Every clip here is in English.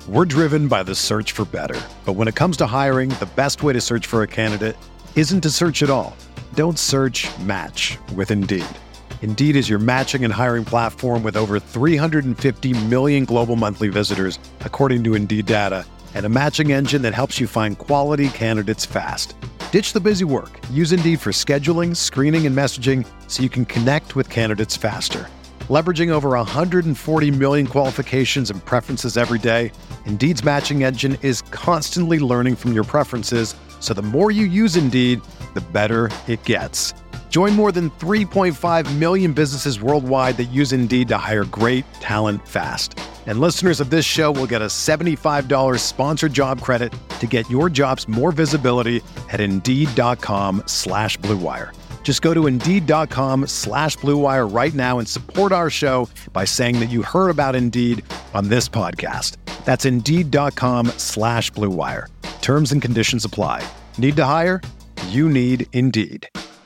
We're driven by the search for better. But when it comes to hiring, the best way to search for a candidate isn't to search at all. Don't search, match with Indeed. Indeed is your matching and hiring platform with over 350 million global monthly visitors, according to Indeed data, and a matching engine that helps you find quality candidates fast. Ditch the busy work. Use Indeed for scheduling, screening, and messaging so you can connect with candidates faster. Leveraging over 140 million qualifications and preferences every day, Indeed's matching engine is constantly learning from your preferences, so the more you use Indeed, the better it gets. Join more than 3.5 million businesses worldwide that use Indeed to hire great talent fast. And listeners of this show will get a $75 sponsored job credit to get your jobs more visibility at Indeed.com/Blue Wire. Just go to Indeed.com/Blue Wire right now and support our show by saying that you heard about Indeed on this podcast. That's Indeed.com/Blue Wire. Terms and conditions apply. Need to hire? You need Indeed.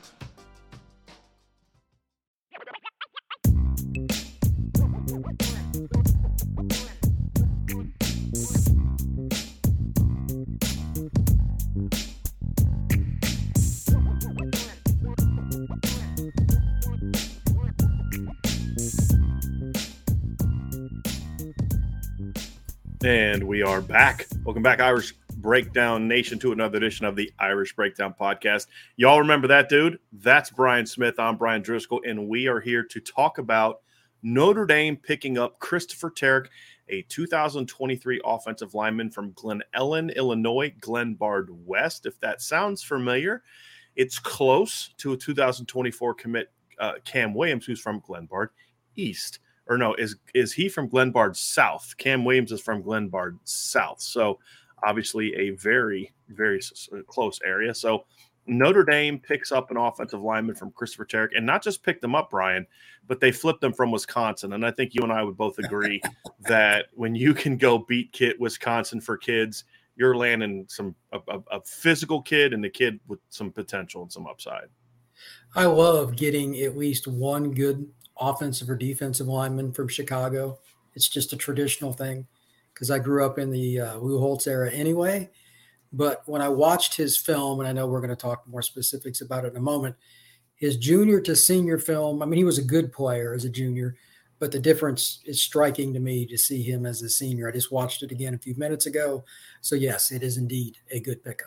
And we are back. Welcome back, Irish Breakdown Nation, to another edition of the Irish Breakdown Podcast. Y'all remember that dude? That's Brian Smith. I'm Brian Driscoll, and we are here to talk about Notre Dame picking up Christopher Terek, a 2023 offensive lineman from Glen Ellen, Illinois, Glenbard West. If that sounds familiar, it's close to a 2024 commit, Cam Williams, who's from Glenbard East. Or no, is he from Glenbard South? Cam Williams is from Glenbard South. So obviously a very, very close area. So Notre Dame picks up an offensive lineman from Christopher Terek, and not just picked them up, Brian, but they flipped him from Wisconsin. And I think you and I would both agree that when you can go beat Wisconsin for kids, you're landing a physical kid and a kid with some potential and some upside. I love getting at least one good offensive or defensive lineman from Chicago. It's just a traditional thing because I grew up in the Lou Holtz era anyway. But when I watched his film, and I know we're going to talk more specifics about it in a moment, his junior to senior film, I mean, he was a good player as a junior, but the difference is striking to me to see him as a senior. I just watched it again a few minutes ago. So, yes, it is indeed a good pickup.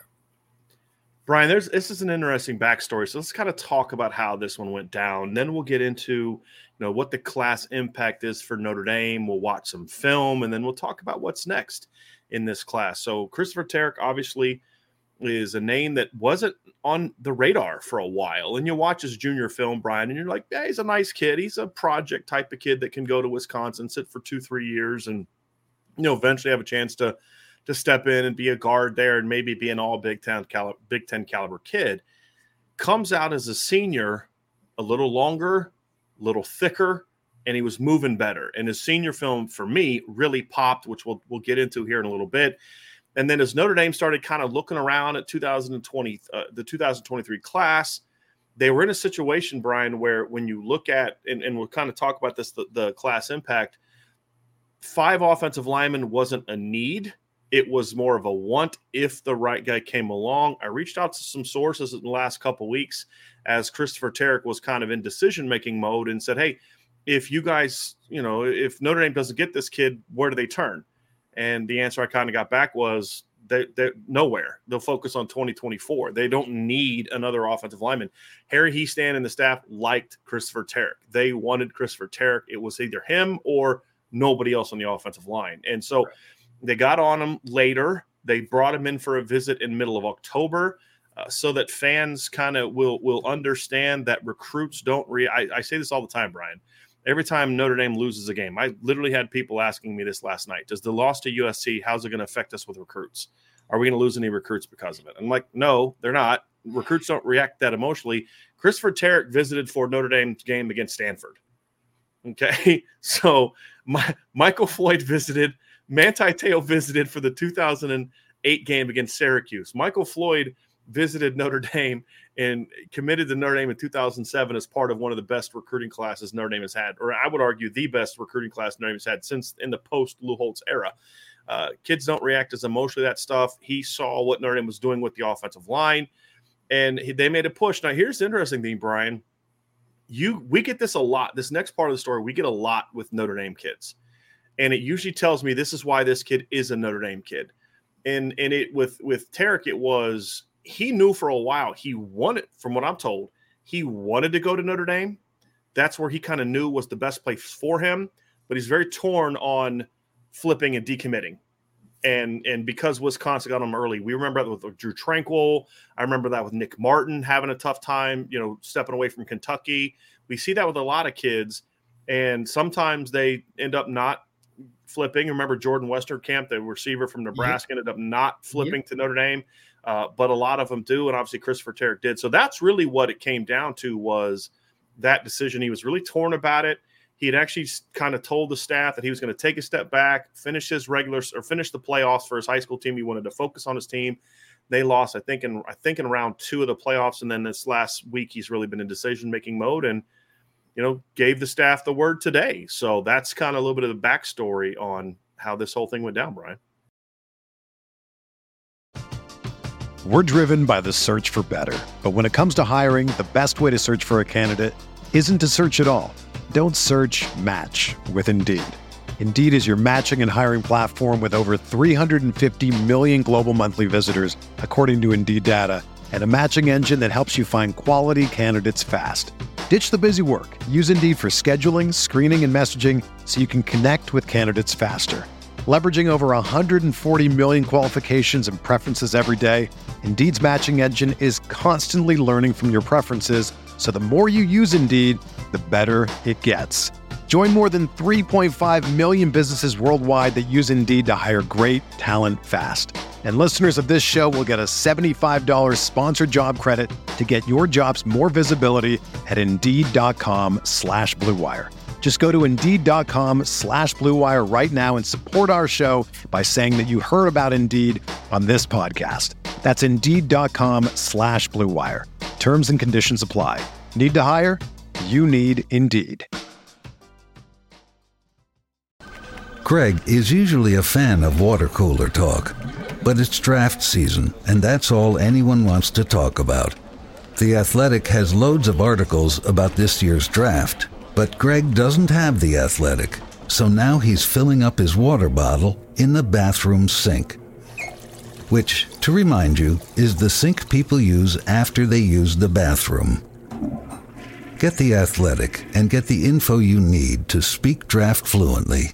Brian, this is an interesting backstory. So let's kind of talk about how this one went down. Then we'll get into, what the class impact is for Notre Dame. We'll watch some film, and then we'll talk about what's next in this class. So Christopher Terek obviously is a name that wasn't on the radar for a while. And you watch his junior film, Brian, and you're like, yeah, he's a nice kid. He's a project type of kid that can go to Wisconsin, sit for 2-3 years, and eventually have a chance to step in and be a guard there and maybe be an all Big Ten caliber kid. Comes out as a senior, a little longer, a little thicker, and he was moving better. And his senior film, for me, really popped, which we'll get into here in a little bit. And then as Notre Dame started kind of looking around at the 2023 class, they were in a situation, Brian, where when you look at, and we'll kind of talk about this, the class impact, 5 offensive linemen wasn't a need. It was more of a want if the right guy came along. I reached out to some sources in the last couple of weeks as Christopher Terek was kind of in decision-making mode and said, hey, if you guys, if Notre Dame doesn't get this kid, where do they turn? And the answer I kind of got back was they're nowhere. They'll focus on 2024. They don't need another offensive lineman. Harry Hiestand and the staff liked Christopher Terek. They wanted Christopher Terek. It was either him or nobody else on the offensive line. And so they got on him later. They brought him in for a visit in middle of October so that fans kind of will understand that recruits don't I say this all the time, Brian. Every time Notre Dame loses a game, I literally had people asking me this last night. Does the loss to USC, how's it going to affect us with recruits? Are we going to lose any recruits because of it? I'm like, no, they're not. Recruits don't react that emotionally. Christopher Terek visited for Notre Dame's game against Stanford. Okay, so Michael Floyd visited. Manti Te'o visited for the 2008 game against Syracuse. Michael Floyd visited Notre Dame and committed to Notre Dame in 2007 as part of one of the best recruiting classes Notre Dame has had, or I would argue the best recruiting class Notre Dame has had since in the post-Lou Holtz era. Kids don't react as emotionally to that stuff. He saw what Notre Dame was doing with the offensive line, and they made a push. Now, here's the interesting thing, Brian. We get this a lot. This next part of the story, we get a lot with Notre Dame kids. And it usually tells me this is why this kid is a Notre Dame kid. And it with Tarek, it was he knew for a while he wanted, from what I'm told, he wanted to go to Notre Dame. That's where he kind of knew was the best place for him. But he's very torn on flipping and decommitting. And because Wisconsin got him early, we remember that with Drew Tranquill. I remember that with Nick Martin having a tough time, stepping away from Kentucky. We see that with a lot of kids. And sometimes they end up not flipping. Remember Jordan Westerkamp, the receiver from Nebraska, ended up not flipping to Notre Dame, but a lot of them do, and obviously Christopher Tarek did. So that's really what it came down to, was that decision. He was really torn about it. He had actually kind of told the staff that he was going to take a step back, finish the playoffs for his high school team. He wanted to focus on his team. They lost, I think in round 2 of the playoffs, and then this last week he's really been in decision-making mode and gave the staff the word today. So that's kind of a little bit of the backstory on how this whole thing went down, Brian. We're driven by the search for better. But when it comes to hiring, the best way to search for a candidate isn't to search at all. Don't search, match with Indeed. Indeed is your matching and hiring platform with over 350 million global monthly visitors, according to Indeed data, and a matching engine that helps you find quality candidates fast. Ditch the busy work. Use Indeed for scheduling, screening, and messaging so you can connect with candidates faster. Leveraging over 140 million qualifications and preferences every day, Indeed's matching engine is constantly learning from your preferences, so the more you use Indeed, the better it gets. Join more than 3.5 million businesses worldwide that use Indeed to hire great talent fast. And listeners of this show will get a $75 sponsored job credit to get your jobs more visibility at Indeed.com/Blue Wire. Just go to Indeed.com/Blue Wire right now and support our show by saying that you heard about Indeed on this podcast. That's Indeed.com/Blue Wire. Terms and conditions apply. Need to hire? You need Indeed. Craig is usually a fan of water cooler talk, but it's draft season, and that's all anyone wants to talk about. The Athletic has loads of articles about this year's draft, but Greg doesn't have The Athletic, so now he's filling up his water bottle in the bathroom sink, which, to remind you, is the sink people use after they use the bathroom. Get The Athletic and get the info you need to speak draft fluently.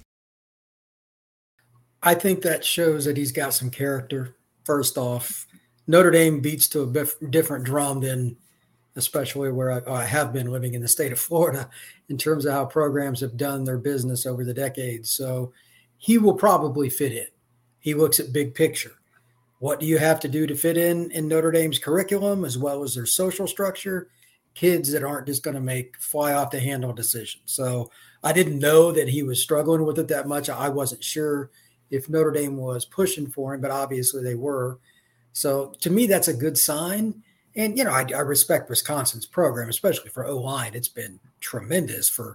I think that shows that he's got some character. First off, Notre Dame beats to a different drum than especially where I have been living in the state of Florida in terms of how programs have done their business over the decades. So he will probably fit in. He looks at big picture. What do you have to do to fit in Notre Dame's curriculum as well as their social structure? Kids that aren't just going to make fly off the handle decisions. So I didn't know that he was struggling with it that much. I wasn't sure if Notre Dame was pushing for him, but obviously they were. So to me, that's a good sign. And, I respect Wisconsin's program, especially for O-line. It's been tremendous for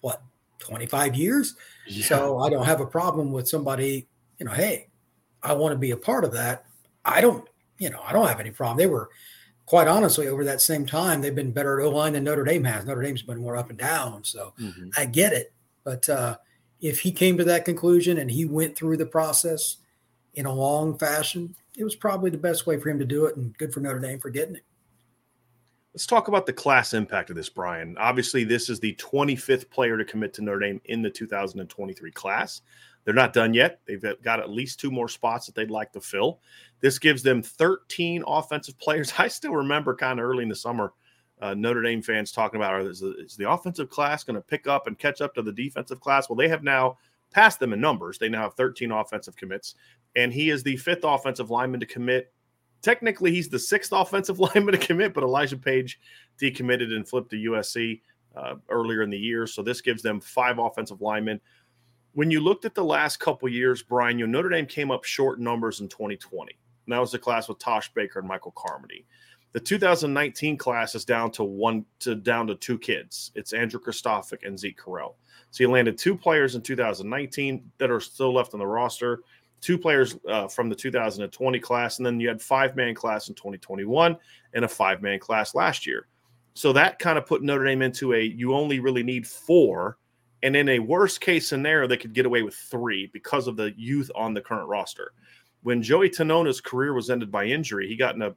25 years. Yeah. So I don't have a problem with somebody, hey, I want to be a part of that. I don't have any problem. They were, quite honestly, over that same time, they've been better at O-line than Notre Dame has. Notre Dame's been more up and down. So I get it. But if he came to that conclusion and he went through the process in a long fashion, it was probably the best way for him to do it, and good for Notre Dame for getting it. Let's talk about the class impact of this, Brian. Obviously, this is the 25th player to commit to Notre Dame in the 2023 class. They're not done yet. They've got at least 2 more spots that they'd like to fill. This gives them 13 offensive players. I still remember kind of early in the summer, Notre Dame fans talking about, is the offensive class going to pick up and catch up to the defensive class? Well, they have now passed them in numbers. They now have 13 offensive commits, and he is the 5th offensive lineman to commit. Technically, he's the 6th offensive lineman to commit, but Elijah Page decommitted and flipped to USC earlier in the year. So this gives them 5 offensive linemen. When you looked at the last couple years, Brian, Notre Dame came up short numbers in 2020. And that was the class with Tosh Baker and Michael Carmody. The 2019 class is down to 2 kids. It's Andrew Kristofic and Zeke Correll. So you landed 2 players in 2019 that are still left on the roster. 2 players from the 2020 class, and then you had 5-man class in 2021 and a 5-man class last year. So that kind of put Notre Dame into you only really need 4, and in a worst case scenario, they could get away with 3 because of the youth on the current roster. When Joey Tanona's career was ended by injury, he got in a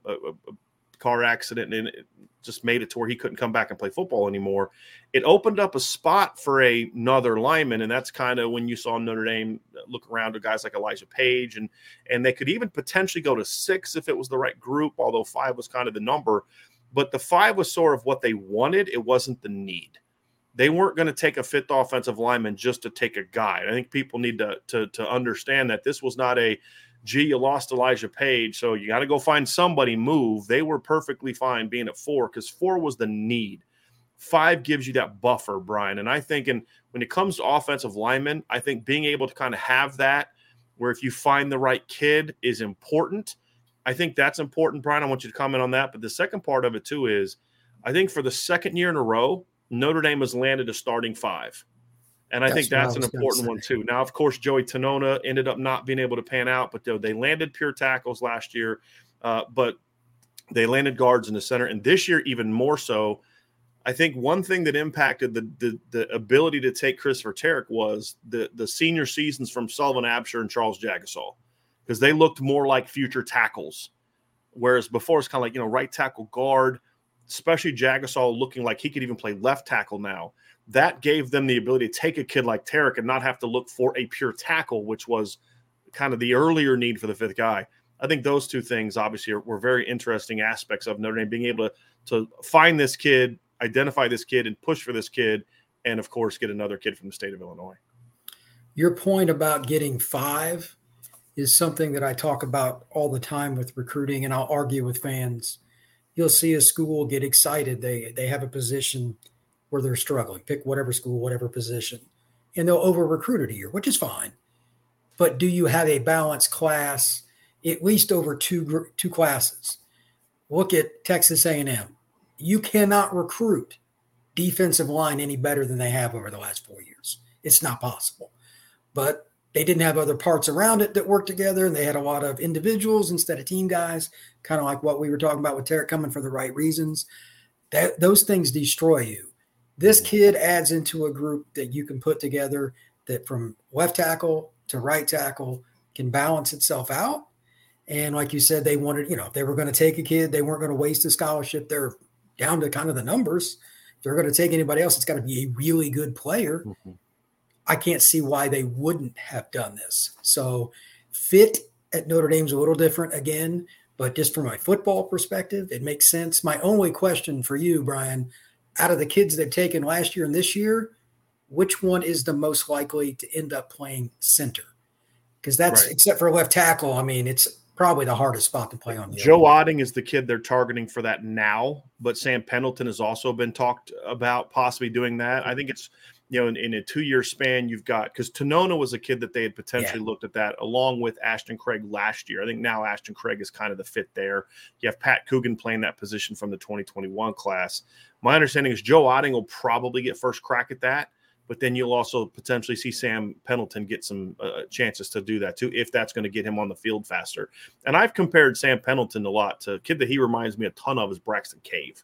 car accident and it just made it to where he couldn't come back and play football anymore. It opened up a spot for another lineman, and that's kind of when you saw Notre Dame look around to guys like Elijah Page, and they could even potentially go to 6 if it was the right group, although 5 was kind of the number. But the 5 was sort of what they wanted. It wasn't the need. They weren't going to take a 5th offensive lineman just to take a guy. I think people need to understand that this was not gee, you lost Elijah Page, so you got to go find somebody, move. They were perfectly fine being at 4 because 4 was the need. 5 gives you that buffer, Brian. And I think when it comes to offensive linemen, I think being able to kind of have that where if you find the right kid is important. I think that's important, Brian. I want you to comment on that. But the second part of it, too, is I think for the second year in a row, Notre Dame has landed a starting 5. And I think that's an important one, too. Now, of course, Joey Tanona ended up not being able to pan out, but they landed pure tackles last year. But they landed guards in the center. And this year, even more so, I think one thing that impacted the ability to take Christopher Tarrick was the senior seasons from Sullivan Absher and Charles Jagasaw, because they looked more like future tackles. Whereas before it's kind of like, right tackle, guard, especially Jagasaw looking like he could even play left tackle now. That gave them the ability to take a kid like Tarrick and not have to look for a pure tackle, which was kind of the earlier need for the 5th guy. I think those 2 things obviously were very interesting aspects of Notre Dame being able to find this kid, identify this kid, and push for this kid, and, of course, get another kid from the state of Illinois. Your point about getting 5 is something that I talk about all the time with recruiting, and I'll argue with fans. You'll see a school get excited. They have a position where they're struggling. Pick whatever school, whatever position, and they'll over-recruit it a year, which is fine. But do you have a balanced class, at least over two classes? Look at Texas A&M. You cannot recruit defensive line any better than they have over the last 4 years. It's not possible. But they didn't have other parts around it that worked together, and they had a lot of individuals instead of team guys, kind of like what we were talking about with Tarrick coming for the right reasons. Those things destroy you. This kid adds into a group that you can put together that from left tackle to right tackle can balance itself out. And like you said, they wanted, if they were going to take a kid, they weren't going to waste a scholarship. They're down to kind of the numbers. If they're going to take anybody else, it's got to be a really good player. Mm-hmm. I can't see why they wouldn't have done this. So fit at Notre Dame's a little different again, but just from a football perspective, it makes sense. My only question for you, Brian, out of the kids they've taken last year and this year, which one is the most likely to end up playing center? Because that's right. Except for left tackle, it's probably the hardest spot to play on. Joe Otting is the kid they're targeting for that now, but Sam Pendleton has also been talked about possibly doing that. I think it's, in a 2-year span, you've got, because Tanona was a kid that they had potentially looked at that along with Ashton Craig last year. I think now Ashton Craig is kind of the fit there. You have Pat Coogan playing that position from the 2021 class. My understanding is Joe Otting will probably get first crack at that, but then you'll also potentially see Sam Pendleton get some chances to do that too, if that's going to get him on the field faster. And I've compared Sam Pendleton a lot to a kid that he reminds me a ton of is Braxton Cave.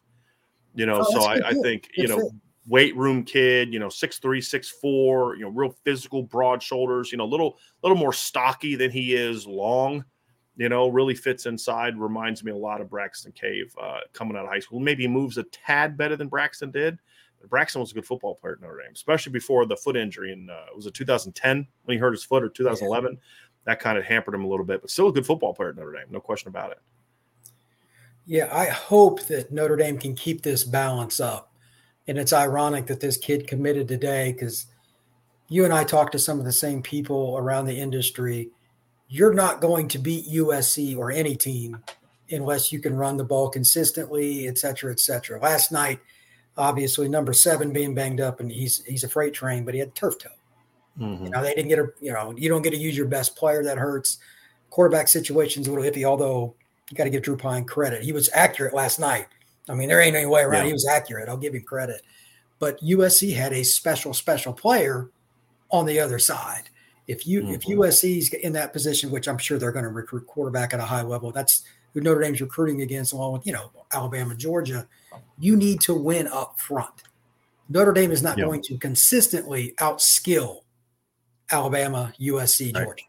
I think, weight room kid, 6'3", 6'4", real physical, broad shoulders, little more stocky than he is long, really fits inside. Reminds me a lot of Braxton Cave coming out of high school. Maybe he moves a tad better than Braxton did. But Braxton was a good football player at Notre Dame, especially before the foot injury. And was it 2010 when he hurt his foot, or 2011? Yeah. That kind of hampered him a little bit, but still a good football player at Notre Dame. No question about it. Yeah, I hope that Notre Dame can keep this balance up. And it's ironic that this kid committed today, because you and I talk to some of the same people around the industry. You're not going to beat USC or any team unless you can run the ball consistently, et cetera, et cetera. Last night, obviously, number 7 being banged up, and he's a freight train, but he had turf toe. Mm-hmm. They didn't get you don't get to use your best player. That hurts. Quarterback situation's a little iffy, although you got to give Drew Pine credit. He was accurate last night. There ain't any way around. Yeah. He was accurate. I'll give him credit. But USC had a special player on the other side. If USC's in that position, which I'm sure they're going to recruit quarterback at a high level, that's who Notre Dame's recruiting against, along with, Alabama, Georgia. You need to win up front. Notre Dame is not going to consistently outskill Alabama, USC, Georgia.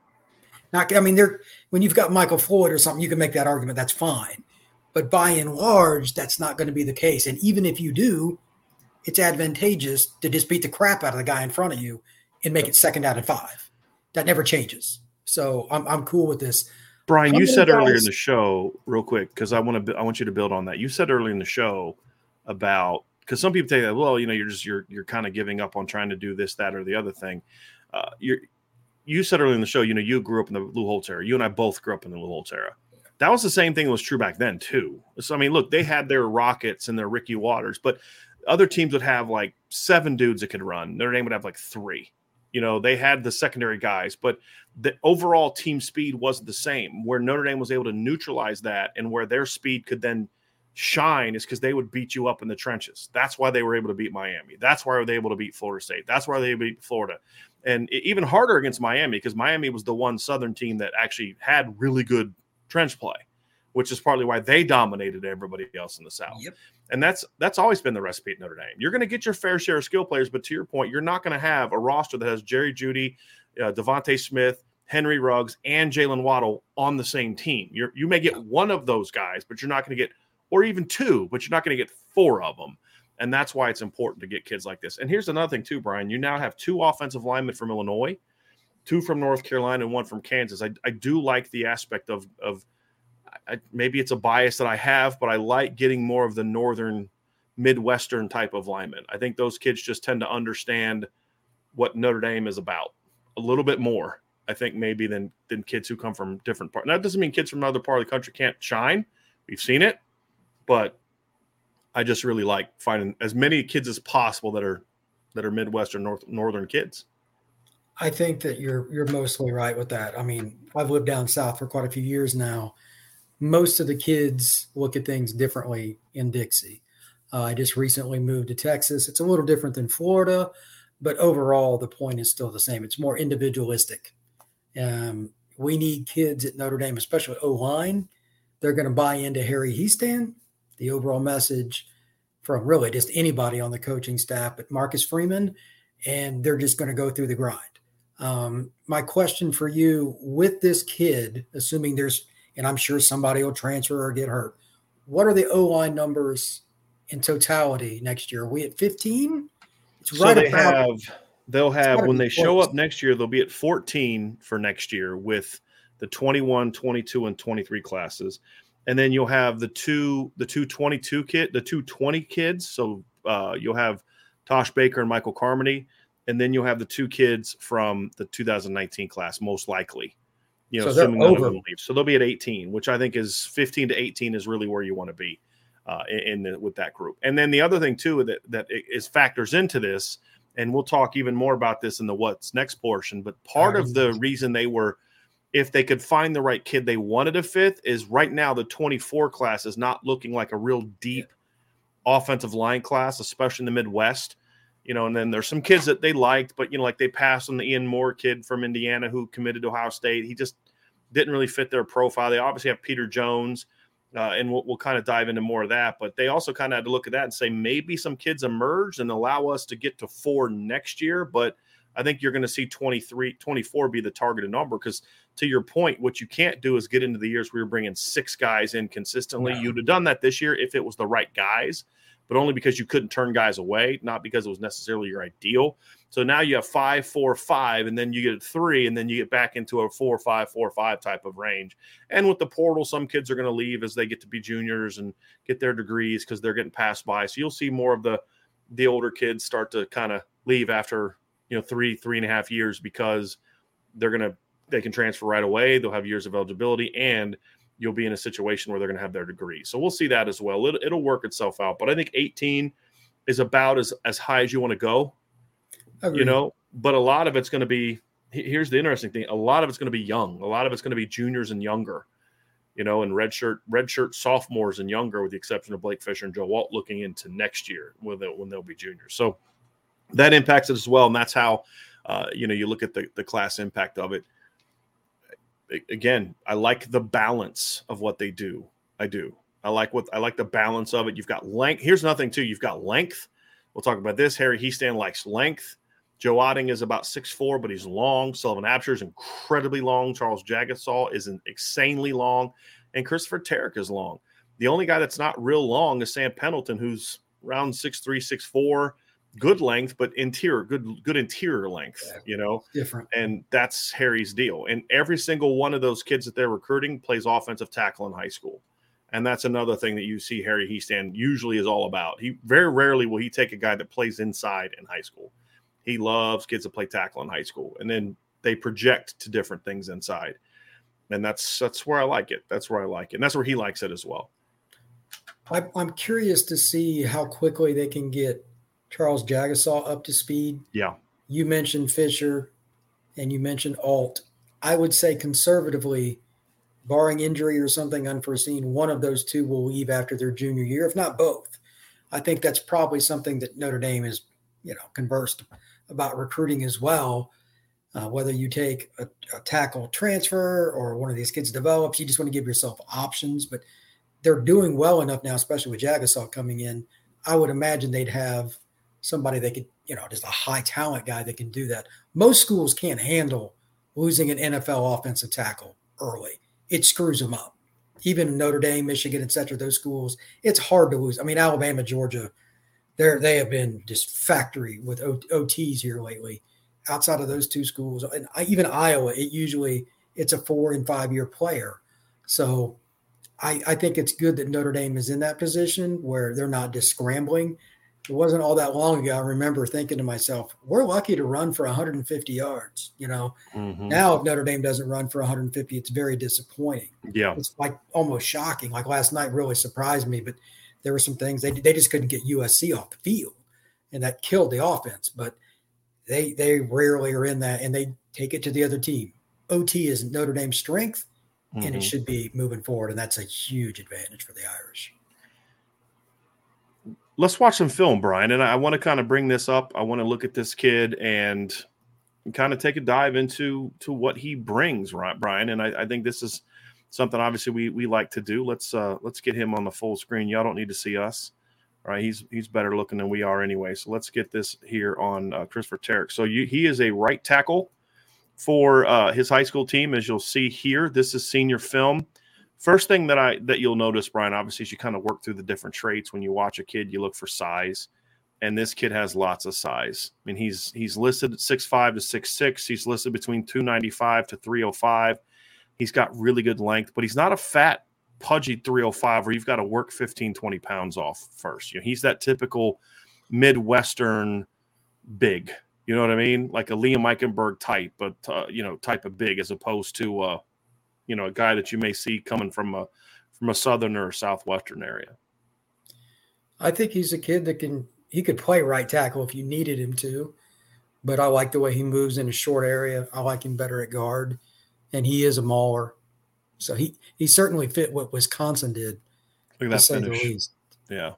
When you've got Michael Floyd or something, you can make that argument. That's fine. But by and large, that's not going to be the case. And even if you do, it's advantageous to just beat the crap out of the guy in front of you and make it 2nd down and 5. That never changes. So I'm cool with this. Brian, you said earlier in the show, real quick, because I want you to build on that. You said earlier in the show about, because some people say that, well, you're kind of giving up on trying to do this, that, or the other thing. You said earlier in the show, you grew up in the Lou Holtz era. You and I both grew up in the Lou Holtz era. That was the same thing that was true back then too. So look, they had their Rockets and their Ricky Waters, but other teams would have like 7 dudes that could run. Notre Dame would have like 3. They had the secondary guys, but the overall team speed wasn't the same. Where Notre Dame was able to neutralize that and where their speed could then shine is because they would beat you up in the trenches. That's why they were able to beat Miami. That's why they were able to beat Florida State. That's why they beat Florida. And even harder against Miami, because Miami was the one Southern team that actually had really good trench play, which is partly why they dominated everybody else in the South. Yep. And that's always been the recipe at Notre Dame. You're going to get your fair share of skill players, but to your point, you're not going to have a roster that has Jerry Jeudy, Devontae Smith, Henry Ruggs, and Jalen Waddle on the same team. You may get one of those guys, but you're not going to get, or even 2, but you're not going to get 4 of them. And that's why it's important to get kids like this. And here's another thing too, Brian. You now have 2 offensive linemen from Illinois, 2 from North Carolina, and 1 from Kansas. I do like the aspect of maybe it's a bias that I have, but I like getting more of the northern, Midwestern type of linemen. I think those kids just tend to understand what Notre Dame is about a little bit more, I think, maybe than kids who come from different parts. Now, that doesn't mean kids from another part of the country can't shine. We've seen it, but I just really like finding as many kids as possible that are Midwestern, northern kids. I think that you're mostly right with that. I've lived down south for quite a few years now. Most of the kids look at things differently in Dixie. I just recently moved to Texas. It's a little different than Florida, but overall the point is still the same. It's more individualistic. We need kids at Notre Dame, especially O-line. They're going to buy into Harry Hiestand, the overall message from really just anybody on the coaching staff, but Marcus Freeman, and they're just going to go through the grind. My question for you with this kid, assuming and I'm sure somebody will transfer or get hurt, what are the O-line numbers in totality next year? Are we at 15? It's right about. They'll have when they show up next year, they'll be at 14 for next year with the 21, 22, and 23 classes. And then you'll have the 220 kids. So you'll have Tosh Baker and Michael Carmody. And then you'll have the 2 kids from the 2019 class, most likely. So assuming none of them leave. So they'll be at 18, which I think is 15 to 18 is really where you want to be with that group. And then the other thing too that is factors into this, and we'll talk even more about this in the what's next portion. But part of the reason if they could find the right kid they wanted a 5th, is right now the 24 class is not looking like a real deep offensive line class, especially in the Midwest. And then there's some kids that they liked, but, like they passed on the Ian Moore kid from Indiana who committed to Ohio State. He just didn't really fit their profile. They obviously have Peter Jones, and we'll kind of dive into more of that. But they also kind of had to look at that and say maybe some kids emerged and allow us to get to 4 next year. But I think you're going to see 24 be the targeted number because, to your point, what you can't do is get into the years where you're bringing 6 guys in consistently. No. You'd have done that this year if it was the right guys, but only because you couldn't turn guys away, not because it was necessarily your ideal. So now you have 5, 4, 5, and then you get 3, and then you get back into a 4, 5, 4, 5 type of range. And with the portal, some kids are going to leave as they get to be juniors and get their degrees because they're getting passed by. So you'll see more of the older kids start to kind of leave after 3.5 years because they can transfer right away. They'll have years of eligibility, and you'll be in a situation where they're going to have their degree. So we'll see that as well. It'll work itself out. But I think 18 is about as high as you want to go, but a lot of it's going to be, here's the interesting thing. A lot of it's going to be young. A lot of it's going to be juniors and younger, and redshirt sophomores and younger, with the exception of Blake Fisher and Joe Walt looking into next year when they'll be juniors. So that impacts it as well. And that's how You look at the class impact of it. Again, I like the balance of what they do. I do. I like the balance of it. You've got length. Here's another thing too. You've got length. We'll talk about this. Harry Hiestand likes length. Joe Otting is about 6'4", but he's long. Sullivan Absher is incredibly long. Charles Jagasaw is insanely long. And Christopher Tarrick is long. The only guy that's not real long is Sam Pendleton, who's around 6'3", 6'4", good length, but good interior length, Different. And that's Harry's deal. And every single one of those kids that they're recruiting plays offensive tackle in high school. And that's another thing that you see Harry Hiestand usually is all about. He very rarely will he take a guy that plays inside in high school. He loves kids that play tackle in high school, and then they project to different things inside. And that's where I like it. That's where I like it. And that's where he likes it as well. I'm curious to see how quickly they can get Charles Jagasaw up to speed. Yeah. You mentioned Fisher and you mentioned Alt. I would say conservatively, barring injury or something unforeseen, one of those two will leave after their junior year, if not both. I think that's probably something that Notre Dame is, conversed about recruiting as well. Whether you take a tackle transfer or one of these kids develops, you just want to give yourself options. But they're doing well enough now, especially with Jagasaw coming in. I would imagine they'd have somebody they could, just a high talent guy that can do that. Most schools can't handle losing an NFL offensive tackle early. It screws them up. Even Notre Dame, Michigan, et cetera, those schools, it's hard to lose. I mean, Alabama, Georgia, they have been just factory with OTs here lately. Outside of those two schools, and even Iowa, it's a 4 and 5 year player. So I think it's good that Notre Dame is in that position where they're not just scrambling. It wasn't all that long ago. I remember thinking to myself, we're lucky to run for 150 yards. Mm-hmm. Now if Notre Dame doesn't run for 150, it's very disappointing. Yeah. It's like almost shocking. Like last night really surprised me, but there were some things they just couldn't get USC off the field, and that killed the offense. But they rarely are in that, and they take it to the other team. OT is Notre Dame's strength, and it should be moving forward, and that's a huge advantage for the Irish. Let's watch some film, Brian, and I want to kind of bring this up. I want to look at this kid and kind of take a dive into what he brings, right, Brian? And I think this is something obviously we like to do. Let's get him on the full screen. Y'all don't need to see us. All right, he's better looking than we are anyway. So let's get this here on Christopher Tarrick. So he is a right tackle for his high school team, as you'll see here. This is senior film. First thing that you'll notice, Brian, obviously, is you kind of work through the different traits. When you watch a kid, you look for size, and this kid has lots of size. I mean, he's listed at 6'5" to 6'6". He's listed between 295 to 305. He's got really good length, but he's not a fat, pudgy 305 where you've got to work 15, 20 pounds off first. He's that typical Midwestern big. You know what I mean? Like a Liam Eichenberg type, but type of big, as opposed to a guy that you may see coming from a southern or southwestern area. I think he's a kid that he could play right tackle if you needed him to, but I like the way he moves in a short area. I like him better at guard, and he is a mauler. So he certainly fit what Wisconsin did. Look at that finish. Yeah.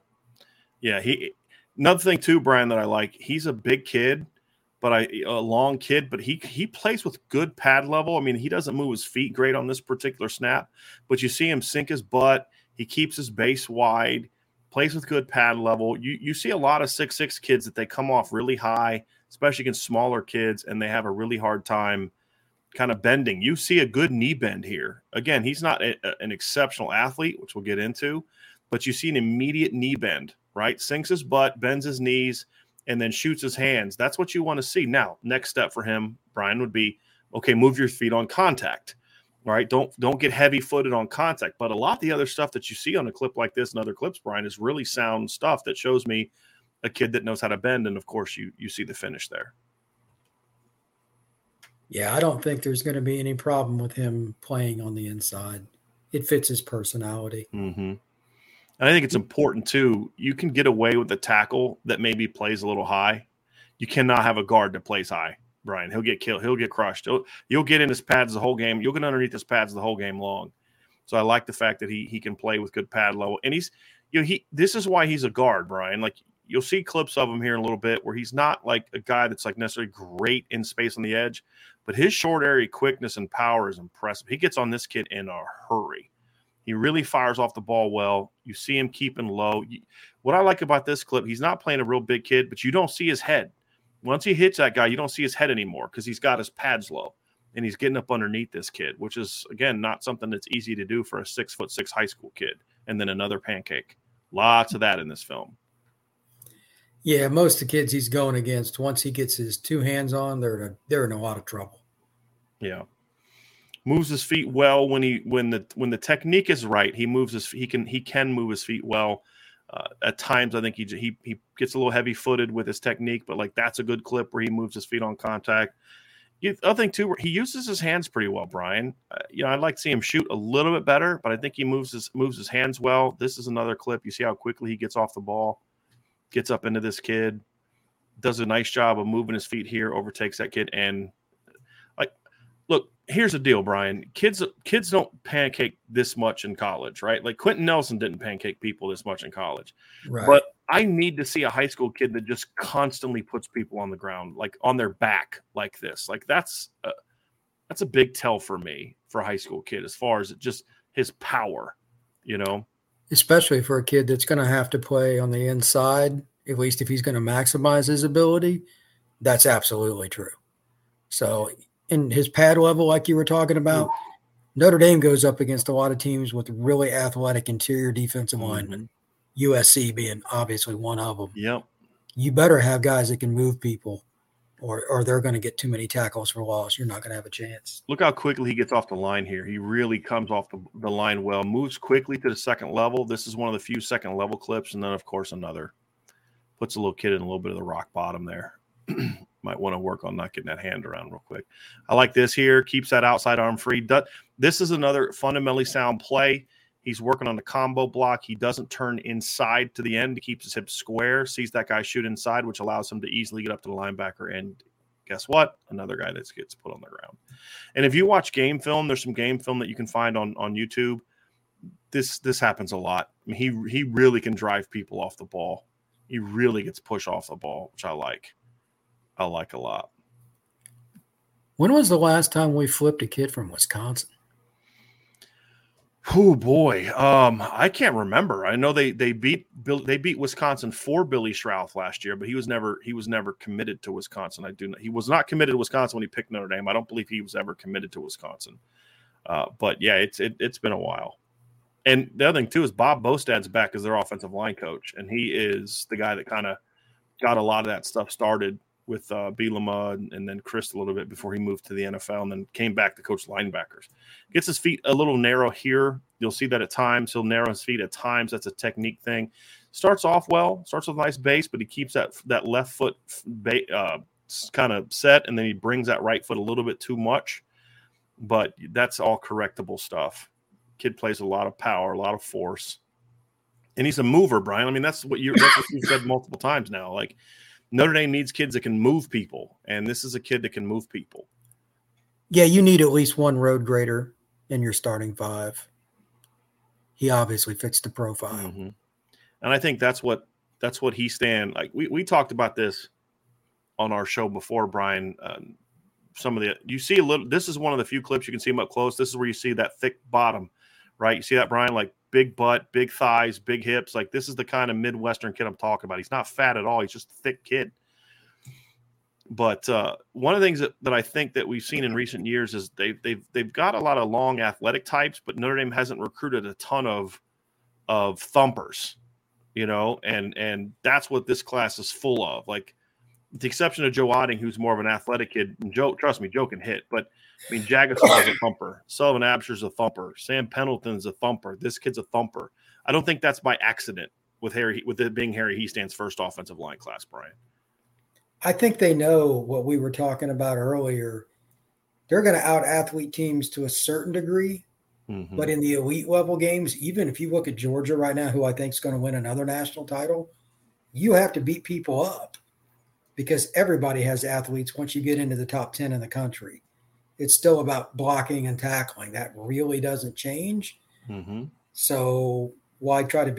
Another thing too, Brian, that I like, he's a big kid, but a long kid, but he plays with good pad level. I mean, he doesn't move his feet great on this particular snap, but you see him sink his butt. He keeps his base wide, plays with good pad level. You see a lot of 6'6" kids that they come off really high, especially against smaller kids, and they have a really hard time kind of bending. You see a good knee bend here. Again, he's not an exceptional athlete, which we'll get into, but you see an immediate knee bend, right? Sinks his butt, bends his knees, and then shoots his hands. That's what you want to see. Now, next step for him, Brian, would be, okay, move your feet on contact. All right, don't get heavy-footed on contact. But a lot of the other stuff that you see on a clip like this and other clips, Brian, is really sound stuff that shows me a kid that knows how to bend. And, of course, you see the finish there. Yeah, I don't think there's going to be any problem with him playing on the inside. It fits his personality. Mm-hmm. And I think it's important, too. You can get away with a tackle that maybe plays a little high. You cannot have a guard that plays high, Brian. He'll get killed. He'll get crushed. You'll get in his pads the whole game. You'll get underneath his pads the whole game long. So I like the fact that he can play with good pad level. And this is why he's a guard, Brian. Like, you'll see clips of him here in a little bit where he's not like a guy that's like necessarily great in space on the edge, but his short area quickness and power is impressive. He gets on this kid in a hurry. He really fires off the ball well. You see him keeping low. What I like about this clip, he's not playing a real big kid, but you don't see his head. Once he hits that guy, you don't see his head anymore because he's got his pads low, and he's getting up underneath this kid, which is, again, not something that's easy to do for a 6'6" high school kid. And then another pancake. Lots of that in this film. Yeah, most of the kids he's going against, once he gets his two hands on, they're in a lot of trouble. Yeah. Moves his feet well when the technique is right. He can move his feet well. At times, I think he gets a little heavy-footed with his technique, but like that's a good clip where he moves his feet on contact. I think too, he uses his hands pretty well, Brian. I'd like to see him shoot a little bit better, but I think he moves his hands well. This is another clip. You see how quickly he gets off the ball, gets up into this kid, does a nice job of moving his feet here, overtakes that kid, and look, here's the deal, Brian. Kids don't pancake this much in college, right? Like Quentin Nelson didn't pancake people this much in college. Right. But I need to see a high school kid that just constantly puts people on the ground, like on their back like this. Like that's a big tell for me for a high school kid as far as just his power, Especially for a kid that's going to have to play on the inside, at least if he's going to maximize his ability. That's absolutely true. So in his pad level, like you were talking about, Notre Dame goes up against a lot of teams with really athletic interior defensive linemen, USC being obviously one of them. Yep. You better have guys that can move people or they're going to get too many tackles for loss. You're not going to have a chance. Look how quickly he gets off the line here. He really comes off the line well, moves quickly to the second level. This is one of the few second level clips. And then, of course, another puts a little kid in a little bit of the rock bottom there. Might want to work on not getting that hand around real quick. I like this here. Keeps that outside arm free. This is another fundamentally sound play. He's working on the combo block. He doesn't turn inside to the end. He keeps his hips square, sees that guy shoot inside, which allows him to easily get up to the linebacker. And guess what? Another guy that gets put on the ground. And if you watch game film, there's some game film that you can find on YouTube. This happens a lot. I mean, he really can drive people off the ball. He really gets pushed off the ball, which I like. I like a lot. When was the last time we flipped a kid from Wisconsin? Oh boy, I can't remember. I know they beat Wisconsin for Billy Schrauth last year, but he was never committed to Wisconsin. He was not committed to Wisconsin when he picked Notre Dame. I don't believe he was ever committed to Wisconsin. But yeah, it's been a while. And the other thing too is Bob Bostad's back as their offensive line coach, and he is the guy that kind of got a lot of that stuff started with Bielema and then Chris a little bit before he moved to the NFL and then came back to coach linebackers. Gets his feet a little narrow here. You'll see that at times. He'll narrow his feet at times. That's a technique thing. Starts off well, starts with a nice base, but he keeps that left foot kind of set, and then he brings that right foot a little bit too much. But that's all correctable stuff. Kid plays a lot of power, a lot of force. And he's a mover, Brian. I mean, that's what you said multiple times now. Like, Notre Dame needs kids that can move people, and this is a kid that can move people. Yeah, you need at least one road grader in your starting five. He obviously fits the profile. Mm-hmm. And I think that's what he stand. Like we talked about this on our show before, Brian. You see a little. This is one of the few clips you can see him up close. This is where you see that thick bottom, right? You see that, Brian? Like big butt, big thighs, big hips. Like this is the kind of Midwestern kid I'm talking about. He's not fat at all. He's just a thick kid. But one of the things that I think that we've seen in recent years is they've got a lot of long athletic types, but Notre Dame hasn't recruited a ton of thumpers, and that's what this class is full of. Like, with the exception of Joe Otting, who's more of an athletic kid. And Joe, trust me, Joe can hit. But I mean, Jagasaw is a thumper. Sullivan Absher's a thumper. Sam Pendleton's a thumper. This kid's a thumper. I don't think that's by accident with it being Harry Hiestan's first offensive line class, Brian. I think they know what we were talking about earlier. They're going to out-athlete teams to a certain degree, but in the elite level games, even if you look at Georgia right now, who I think is going to win another national title, you have to beat people up because everybody has athletes once you get into the top 10 in the country. It's still about blocking and tackling. That really doesn't change. So why try to beat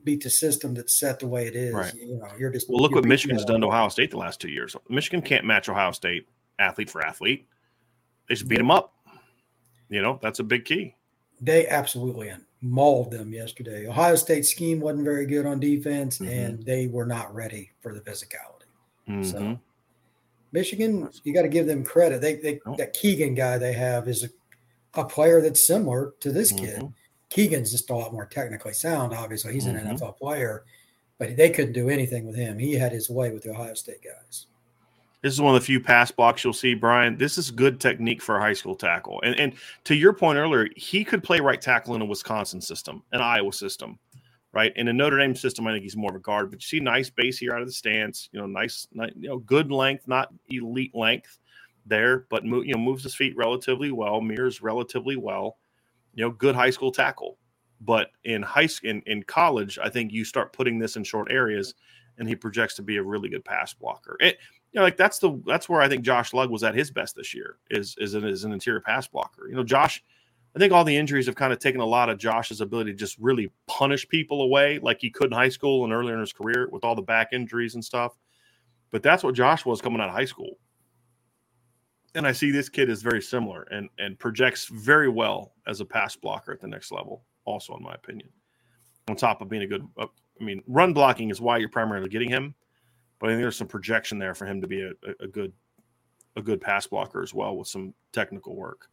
beat the system that's set the way it is. Right. You're just look what Michigan's done to Ohio State the last 2 years. Michigan can't match Ohio State athlete for athlete. They just beat them up. That's a big key. They absolutely mauled them yesterday. Ohio State's scheme wasn't very good on defense, and they were not ready for the physicality. So Michigan, you got to give them credit. That Keegan guy they have is a player that's similar to this kid. Keegan's just a lot more technically sound. Obviously, he's an NFL player, but they couldn't do anything with him. He had his way with the Ohio State guys. This is one of the few pass blocks you'll see, Brian. This is good technique for a high school tackle. And to your point earlier, he could play right tackle in a Wisconsin system, an Iowa system, right? In a Notre Dame system, I think he's more of a guard. But you see nice base here out of the stance, nice, good length, not elite length there, but moves his feet relatively well, mirrors relatively well, good high school tackle. But in college, I think you start putting this in short areas, and he projects to be a really good pass blocker. That's where I think Josh Lugg was at his best this year is an interior pass blocker. Josh, I think all the injuries have kind of taken a lot of Josh's ability to just really punish people away like he could in high school and earlier in his career with all the back injuries and stuff. But that's what Josh was coming out of high school. And I see this kid is very similar and projects very well as a pass blocker at the next level, also in my opinion. On top of being a good run blocking is why you're primarily getting him. But I think there's some projection there for him to be a good pass blocker as well with some technical work.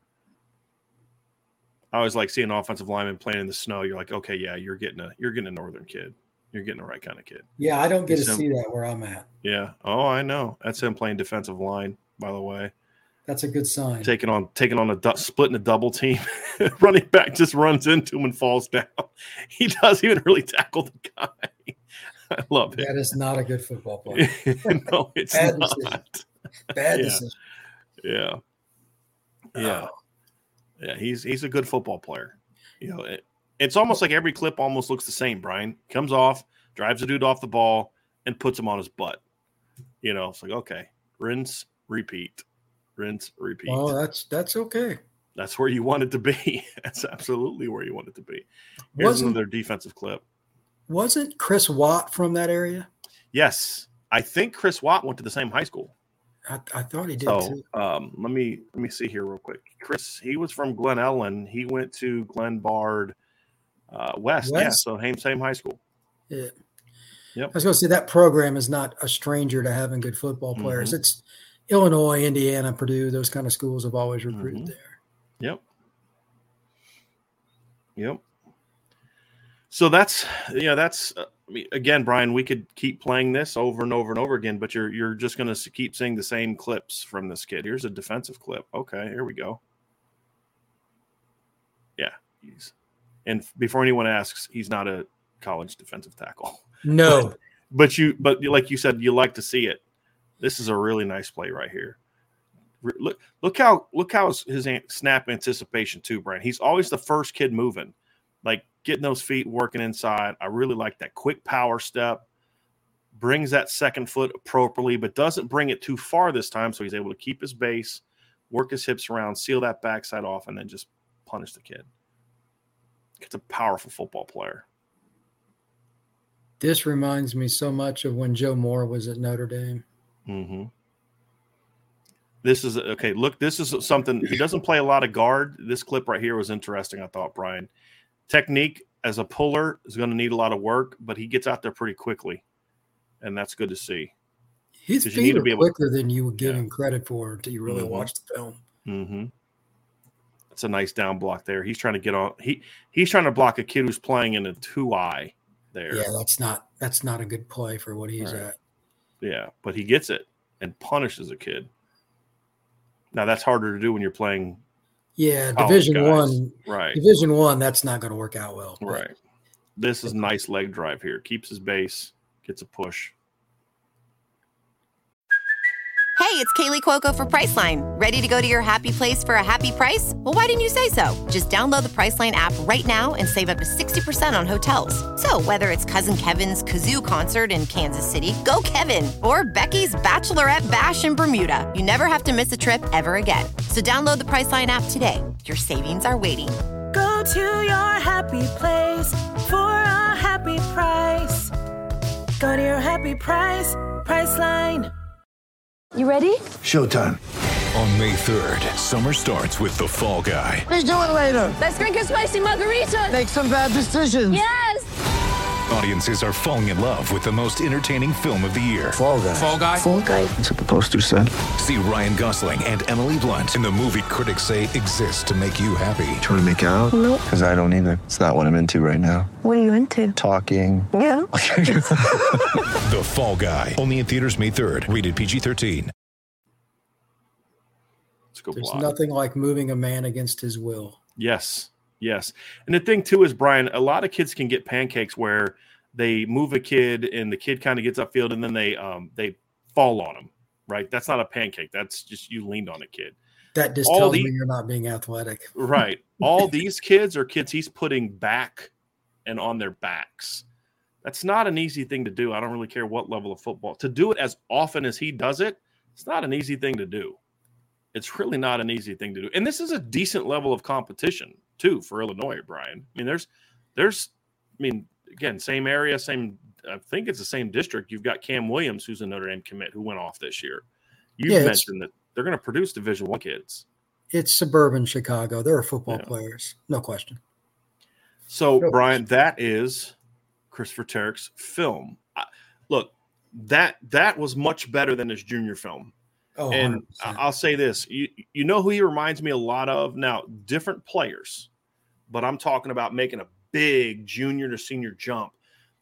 I always like seeing an offensive lineman playing in the snow. You're like, okay, yeah, you're getting a northern kid. You're getting the right kind of kid. Yeah, I don't get to see that where I'm at. Yeah. Oh, I know. That's him playing defensive line, by the way. That's a good sign. Taking on splitting a double team. Running back just runs into him and falls down. He doesn't even really tackle the guy. I love it. That is not a good football player. No, it's Bad not. Decision. Bad decision. Yeah. Yeah. Yeah, he's a good football player. It's almost like every clip almost looks the same, Brian. Comes off, drives the dude off the ball, and puts him on his butt. It's like, okay, rinse, repeat. Rinse, repeat. Oh, that's okay. That's where you want it to be. That's absolutely where you want it to be. Here's another defensive clip. Wasn't Chris Watt from that area? Yes. I think Chris Watt went to the same high school. I thought he did too. Let me see here real quick. Chris, he was from Glen Ellen. He went to Glen Bard West. Yeah, so same high school. Yeah. Yep. I was going to say that program is not a stranger to having good football players. It's Illinois, Indiana, Purdue, those kind of schools have always recruited there. Yep. So that's again, Brian, we could keep playing this over and over and over again, but you're just going to keep seeing the same clips from this kid. Here's a defensive clip. Okay, here we go. Yeah. And before anyone asks, he's not a college defensive tackle. No. But like you said, you like to see it. This is a really nice play right here. Look how his snap anticipation too, Brian. He's always the first kid moving, like getting those feet working inside. I really like that quick power step. Brings that second foot appropriately, but doesn't bring it too far this time, so he's able to keep his base, work his hips around, seal that backside off, and then just punish the kid. It's a powerful football player. This reminds me so much of when Joe Moore was at Notre Dame. Mm-hmm. This is okay. Look, this is something he doesn't play a lot of guard. This clip right here was interesting, I thought, Brian. Technique as a puller is going to need a lot of work, but he gets out there pretty quickly, and that's good to see. His feet are quicker than you would give him credit for until you really watch the film. Mm-hmm. That's a nice down block there. He's trying to get on. He's trying to block a kid who's playing in a 2-eye there. Yeah, that's not a good play for what he's at. Yeah, but he gets it and punishes a kid. Now that's harder to do when you're playing. Yeah, Division I. Right. Division I, that's not going to work out well. Right. This is nice leg drive here. Keeps his base, gets a push. Hey, it's Kaylee Cuoco for Priceline. Ready to go to your happy place for a happy price? Well, why didn't you say so? Just download the Priceline app right now and save up to 60% on hotels. So whether it's Cousin Kevin's Kazoo Concert in Kansas City, go Kevin, or Becky's Bachelorette Bash in Bermuda, you never have to miss a trip ever again. So download the Priceline app today. Your savings are waiting. Go Go to your happy place for a happy price. Go to your happy price, Priceline. You ready? Showtime. On May 3rd, summer starts with The Fall Guy. Let's do it later. Let's drink a spicy margarita. Make some bad decisions. Yes! Audiences are falling in love with the most entertaining film of the year. Fall Guy. Fall Guy? Fall Guy. That's what the poster said. See Ryan Gosling and Emily Blunt in the movie critics say exists to make you happy. Trying to make it out? Nope. Because I don't either. It's not what I'm into right now. What are you into? Talking. Yeah. The Fall Guy. Only in theaters May 3rd. Rated PG-13. There's nothing like moving a man against his will. Yes. And the thing too is, Brian, a lot of kids can get pancakes where they move a kid and the kid kind of gets upfield and then they fall on him, right? That's not a pancake. That's just you leaned on a kid. That just tells me you're not being athletic. Right. All these kids are kids he's putting back and on their backs. That's not an easy thing to do. I don't really care what level of football. To do it as often as he does it, it's not an easy thing to do. It's really not an easy thing to do. And this is a decent level of competition, too, for Illinois, Brian. I mean, again, same area, I think it's the same district. You've got Cam Williams, who's a Notre Dame commit, who went off this year. You've mentioned that they're going to produce Division I kids. It's suburban Chicago. There are football players, no question. So, Brian, that is Christopher Terrick's film. Look, that was much better than his junior film. Oh, and 100%. I'll say this, you know who he reminds me a lot of? Now, different players, but I'm talking about making a big junior to senior jump.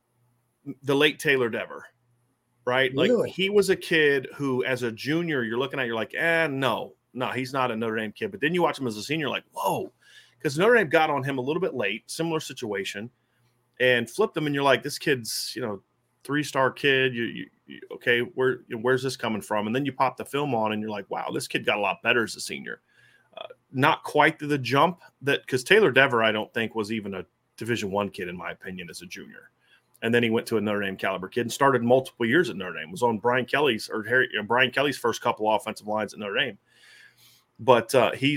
The late Taylor Dever, right? Really? Like he was a kid who, as a junior, you're looking at, you're like, no, he's not a Notre Dame kid. But then you watch him as a senior, like, whoa, because Notre Dame got on him a little bit late, similar situation, and flipped him, and you're like, this kid's, 3-star kid. Okay, where's this coming from? And then you pop the film on and you're like, wow, this kid got a lot better as a senior. Not quite the jump because Taylor Dever, I don't think, was even a Division I kid, in my opinion, as a junior. And then he went to a Notre Dame caliber kid and started multiple years at Notre Dame. Was on Brian Kelly's first couple offensive lines at Notre Dame. But he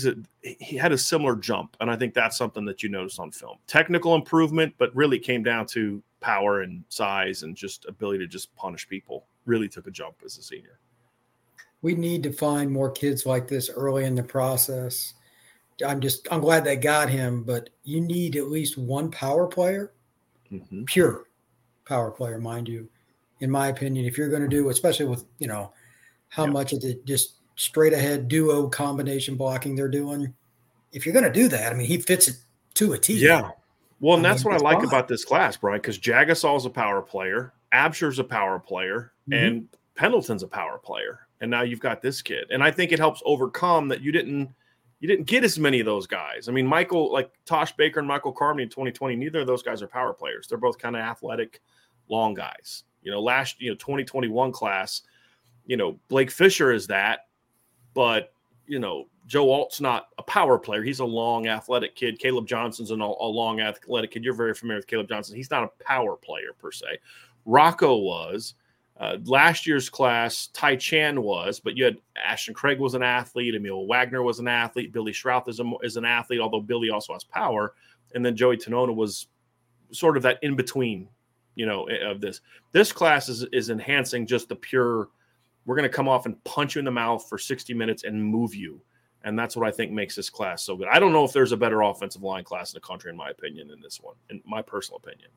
had a similar jump, and I think that's something that you notice on film. Technical improvement, but really came down to power and size and just ability to just punish people. Really took a jump as a senior. We need to find more kids like this early in the process. I'm glad they got him, but you need at least one power player, pure power player, mind you, in my opinion, if you're going to do, especially with, how much of the just straight ahead duo combination blocking they're doing. If you're going to do that, I mean, he fits it to a T. Yeah. Well, and that's what I like about this class, Brian, because Jagasol's a power player, Absher's a power player, and Pendleton's a power player. And now you've got this kid. And I think it helps overcome that you didn't get as many of those guys. I mean, Tosh Baker and Michael Carmody in 2020, neither of those guys are power players. They're both kind of athletic, long guys. 2021 class, Blake Fisher is that, but, Joe Alt's not a power player. He's a long, athletic kid. Caleb Johnson's a long, athletic kid. You're very familiar with Caleb Johnson. He's not a power player per se. Rocco was. Last year's class, Ty Chan was, but you had Ashton Craig was an athlete. Emil Wagner was an athlete. Billy Schrouth is an athlete, although Billy also has power. And then Joey Tonona was sort of that in-between, of this. This class is enhancing just the pure, we're going to come off and punch you in the mouth for 60 minutes and move you. And that's what I think makes this class so good. I don't know if there's a better offensive line class in the country, in my opinion, than this one, in my personal opinion.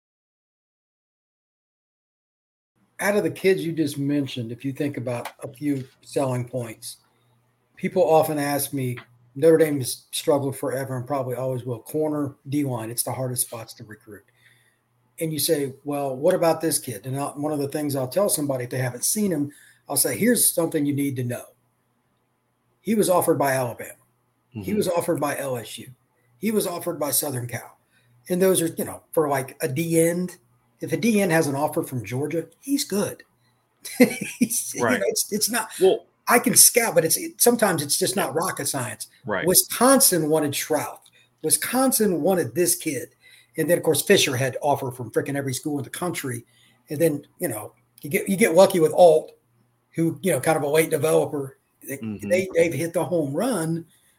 Out of the kids you just mentioned, if you think about a few selling points, people often ask me, Notre Dame has struggled forever and probably always will. Corner, D-line, it's the hardest spots to recruit. And you say, well, what about this kid? And one of the things I'll tell somebody if they haven't seen him, I'll say, here's something you need to know. He was offered by Alabama. Mm-hmm. He was offered by LSU. He was offered by Southern Cal. And those are, for like a D-end. If a D-end has an offer from Georgia, he's good. Right. It's not. Well, I can scout, but sometimes it's just not rocket science. Right. Wisconsin wanted Schrouth. Wisconsin wanted this kid. And then, of course, Fisher had offer from freaking every school in the country. And then, you get lucky with Alt, who, kind of a late developer. They've hit the home run,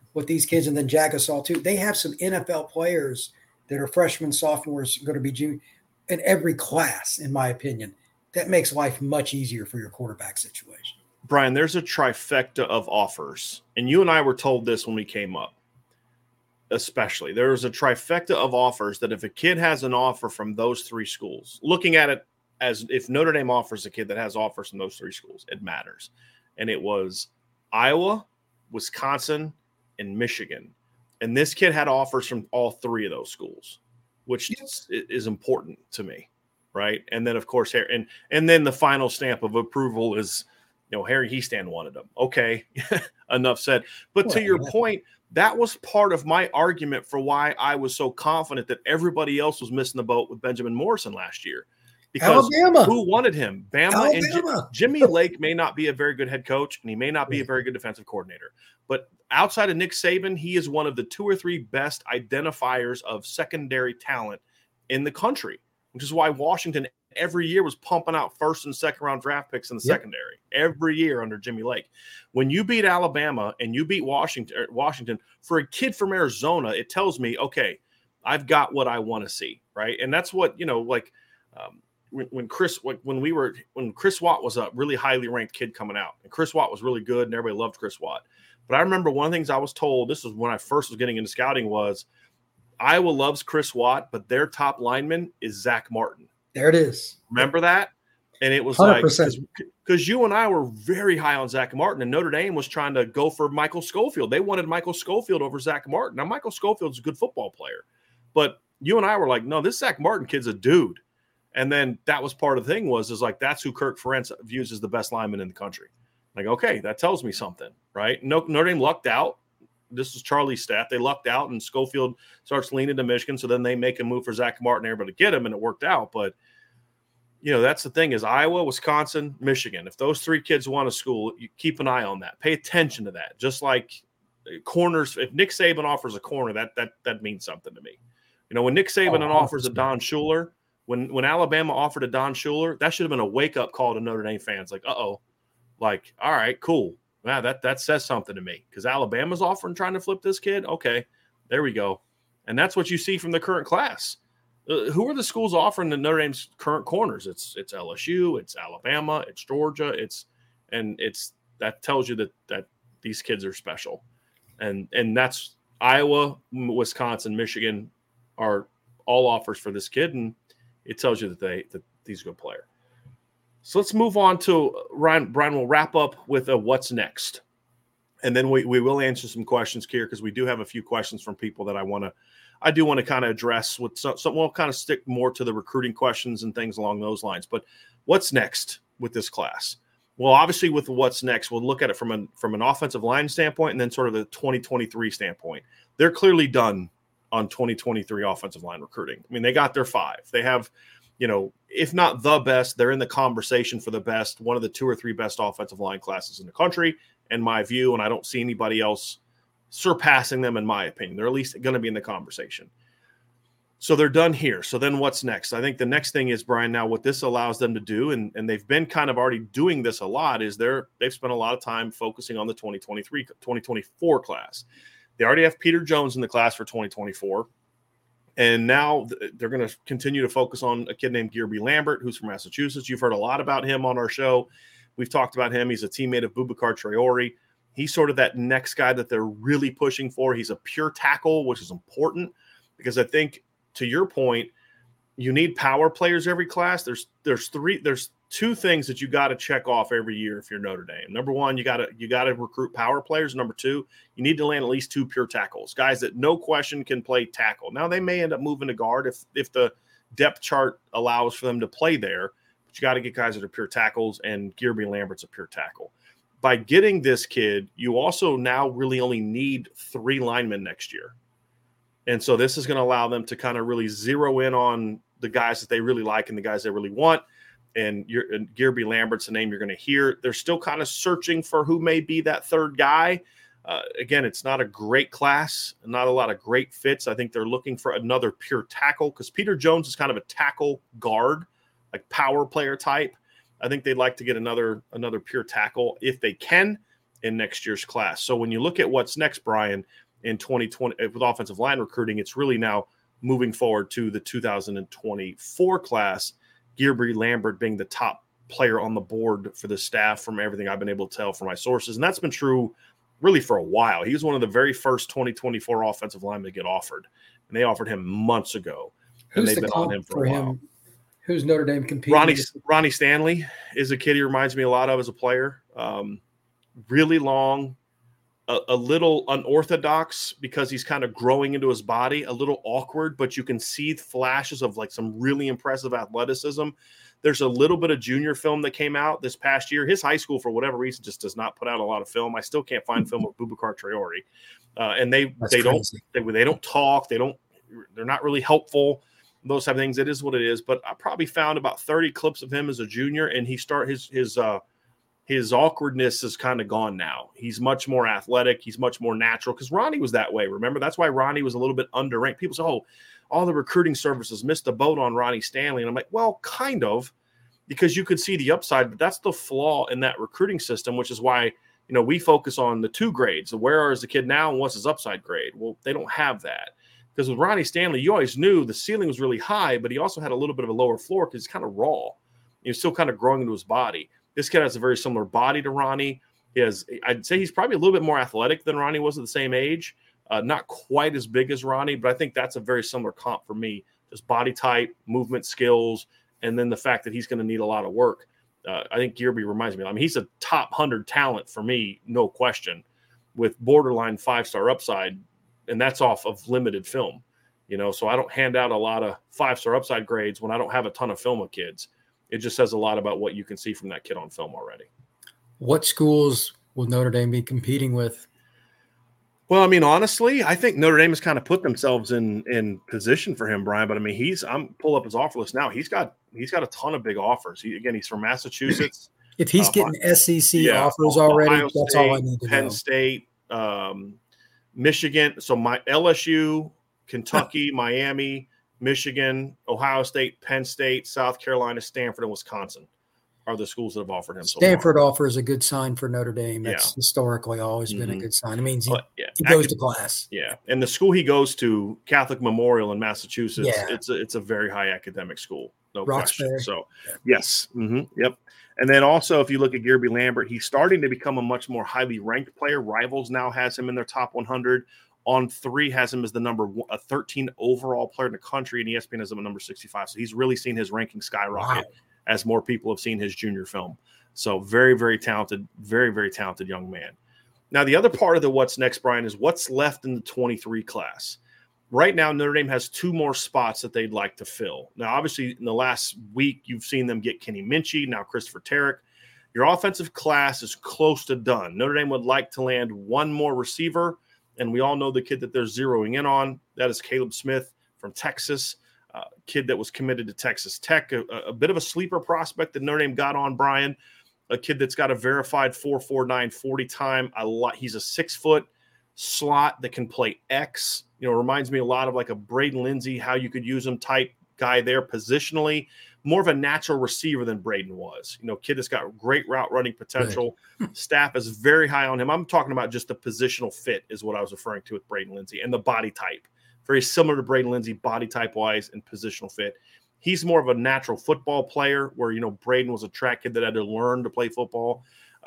with these kids, and then Jagasaw too. They have some NFL players that are freshmen, sophomores, going to be junior in every class, in my opinion. That makes life much easier for your quarterback situation. Brian, there's a trifecta of offers, and you and I were told this when we came up. Especially, there's a trifecta of offers that if a kid has an offer from those three schools, looking at it as if Notre Dame offers a kid that has offers from those three schools, it matters. And it was Iowa, Wisconsin, and Michigan. And this kid had offers from all three of those schools, which is important to me, right? And then, of course, and then the final stamp of approval is, Harry Hiestand wanted him. Okay, enough said. But to your point, that was part of my argument for why I was so confident that everybody else was missing the boat with Benjamin Morrison last year. Because Alabama. Who wanted him? Bama. Alabama. And Jimmy Lake may not be a very good head coach, and he may not be a very good defensive coordinator. But outside of Nick Saban, he is one of the 2 or 3 best identifiers of secondary talent in the country, which is why Washington every year was pumping out first and second round draft picks in the secondary every year under Jimmy Lake. When you beat Alabama and you beat Washington, for a kid from Arizona, it tells me, okay, I've got what I want to see, right? And that's what, when Chris Watt was a really highly ranked kid coming out, and Chris Watt was really good and everybody loved Chris Watt. But I remember one of the things I was told, this was when I first was getting into scouting, was Iowa loves Chris Watt, but their top lineman is Zach Martin. There it is. Remember that? And it was 100%. like, because you and I were very high on Zach Martin, and Notre Dame was trying to go for Michael Schofield. They wanted Michael Schofield over Zach Martin. Now, Michael Schofield's a good football player, but you and I were like, no, this Zach Martin kid's a dude. And then that was part of the thing was that's who Kirk Ferentz views as the best lineman in the country. Like, okay, that tells me something, right? Notre Dame lucked out. This is Charlie's stat. They lucked out, and Schofield starts leaning to Michigan, so then they make a move for Zach Martin, everybody to get him, and it worked out. But, that's the thing is Iowa, Wisconsin, Michigan. If those 3 kids want a school, you keep an eye on that. Pay attention to that. Just like corners, if Nick Saban offers a corner, that means something to me. When Nick Saban offers a Don Schuler, when Alabama offered a Don Schuler, that should have been a wake-up call to Notre Dame fans. Like, all right, cool. Wow, that says something to me because Alabama's offering trying to flip this kid. Okay, there we go. And that's what you see from the current class. Who are the schools offering the Notre Dame's current corners? It's LSU, it's Alabama, it's Georgia, that tells you that these kids are special. And that's Iowa, Wisconsin, Michigan are all offers for this kid, and it tells you that he's a good player. So let's move on to Ryan. Brian will wrap up with a what's next. And then we will answer some questions here because we do have a few questions from people that I do want to kind of address with some we'll kind of stick more to the recruiting questions and things along those lines. But what's next with this class? Well, obviously with what's next, we'll look at it from an offensive line standpoint and then sort of the 2023 standpoint. They're clearly done on 2023 offensive line recruiting. I mean, they got their 5. They have, if not the best, they're in the conversation for the best, one of the 2 or 3 best offensive line classes in the country, in my view, and I don't see anybody else surpassing them, in my opinion. They're at least going to be in the conversation. So they're done here. So then what's next? I think the next thing is, Brian, now what this allows them to do, and they've been kind of already doing this a lot, is they've spent a lot of time focusing on the 2024 class. They already have Peter Jones in the class for 2024. And now they're going to continue to focus on a kid named Gearby Lambert, who's from Massachusetts. You've heard a lot about him on our show. We've talked about him. He's a teammate of Boubacar Traore. He's sort of that next guy that they're really pushing for. He's a pure tackle, which is important because I think, to your point, you need power players every class. There's 2 things that you got to check off every year if you're Notre Dame. Number 1, you got to recruit power players. Number 2, you need to land at least 2 pure tackles, guys that no question can play tackle. Now they may end up moving to guard if the depth chart allows for them to play there, but you got to get guys that are pure tackles, and Gearby Lambert's a pure tackle. By getting this kid, you also now really only need 3 linemen next year. And so this is going to allow them to kind of really zero in on the guys that they really like and the guys they really want. And Gearby Lambert's the name you're going to hear. They're still kind of searching for who may be that third guy. Again, it's not a great class, not a lot of great fits. I think they're looking for another pure tackle because Peter Jones is kind of a tackle guard, like power player type. I think they'd like to get another pure tackle if they can. in next year's class. So when you look at what's next, Brian, in 2020 with offensive line recruiting, it's really now moving forward to the 2024 class, Gearby Lambert being the top player on the board for the staff from everything I've been able to tell from my sources. And that's been true really for a while. He was one of the very first 2024 offensive linemen to get offered, and they offered him months ago. And Who's they've been on him for a while. Who's Notre Dame competing? Ronnie Stanley is a kid he reminds me a lot of as a player. Really long, a little unorthodox because he's kind of growing into his body, a little awkward, but you can see flashes of like some really impressive athleticism. There's a little bit of junior film that came out this past year. His high school, for whatever reason, just does not put out a lot of film. I still can't find film of Boubacar Traore. And they don't talk. They're not really helpful. Those type of things. It is what it is. But I probably found about 30 clips of him as a junior, and his awkwardness is kind of gone now. He's much more athletic. He's much more natural because Ronnie was that way. Remember, that's why Ronnie was a little bit underranked. People say, "Oh, all the recruiting services missed the boat on Ronnie Stanley," and I'm like, well, kind of, because you could see the upside, but that's the flaw in that recruiting system, which is why we focus on the 2 grades. So where is the kid now, and what's his upside grade? Well, they don't have that. Because with Ronnie Stanley, you always knew the ceiling was really high, but he also had a little bit of a lower floor because he's kind of raw. He's still kind of growing into his body. This kid has a very similar body to Ronnie. I'd say he's probably a little bit more athletic than Ronnie was at the same age. Not quite as big as Ronnie, but I think that's a very similar comp for me. Just body type, movement skills, and then the fact that he's going to need a lot of work. I think Gearby reminds me. I mean, he's a top 100 talent for me, no question, with borderline 5-star upside. And that's off of limited film, so I don't hand out a lot of 5-star upside grades when I don't have a ton of film of kids. It just says a lot about what you can see from that kid on film already. What schools will Notre Dame be competing with? Well, I mean, honestly, I think Notre Dame has kind of put themselves in position for him, Brian. But I mean, I'm pull up his offer list now. He's got a ton of big offers. He's from Massachusetts. If he's getting SEC offers already, Ohio that's State, all I need to know. Penn State, Michigan. So my LSU, Kentucky, Miami, Michigan, Ohio State, Penn State, South Carolina, Stanford, and Wisconsin are the schools that have offered him. Stanford offer is a good sign for Notre Dame. That's historically always been a good sign. It means he goes to class. Yeah, and the school he goes to, Catholic Memorial in Massachusetts, it's a very high academic school, no question. So, yes, yep. And then also, if you look at Gearby Lambert, he's starting to become a much more highly ranked player. Rivals now has him in their top 100. On 3 has him as the number 13 overall player in the country, and ESPN has him at number 65. So he's really seen his ranking skyrocket as more people have seen his junior film. So very, very talented young man. Now, the other part of the what's next, Brian, is what's left in the 23 class. Right now, Notre Dame has 2 more spots that they'd like to fill. Now, obviously, in the last week, you've seen them get Kenny Minchey, now Christopher Tarrick. Your offensive class is close to done. Notre Dame would like to land 1 more receiver, and we all know the kid that they're zeroing in on. That is Caleb Smith from Texas, kid that was committed to Texas Tech, a bit of a sleeper prospect that Notre Dame got on, Brian, a kid that's got a verified 4.49 40 time. He's a 6-foot slot that can play X. Reminds me a lot of like a Braden Lindsey, how you could use him type guy there positionally. More of a natural receiver than Braden was. Kid that's got great route running potential. Staff is very high on him. I'm talking about just the positional fit is what I was referring to with Braden Lindsey, and the body type. Very similar to Braden Lindsey, body type-wise and positional fit. He's more of a natural football player where, Braden was a track kid that had to learn to play football.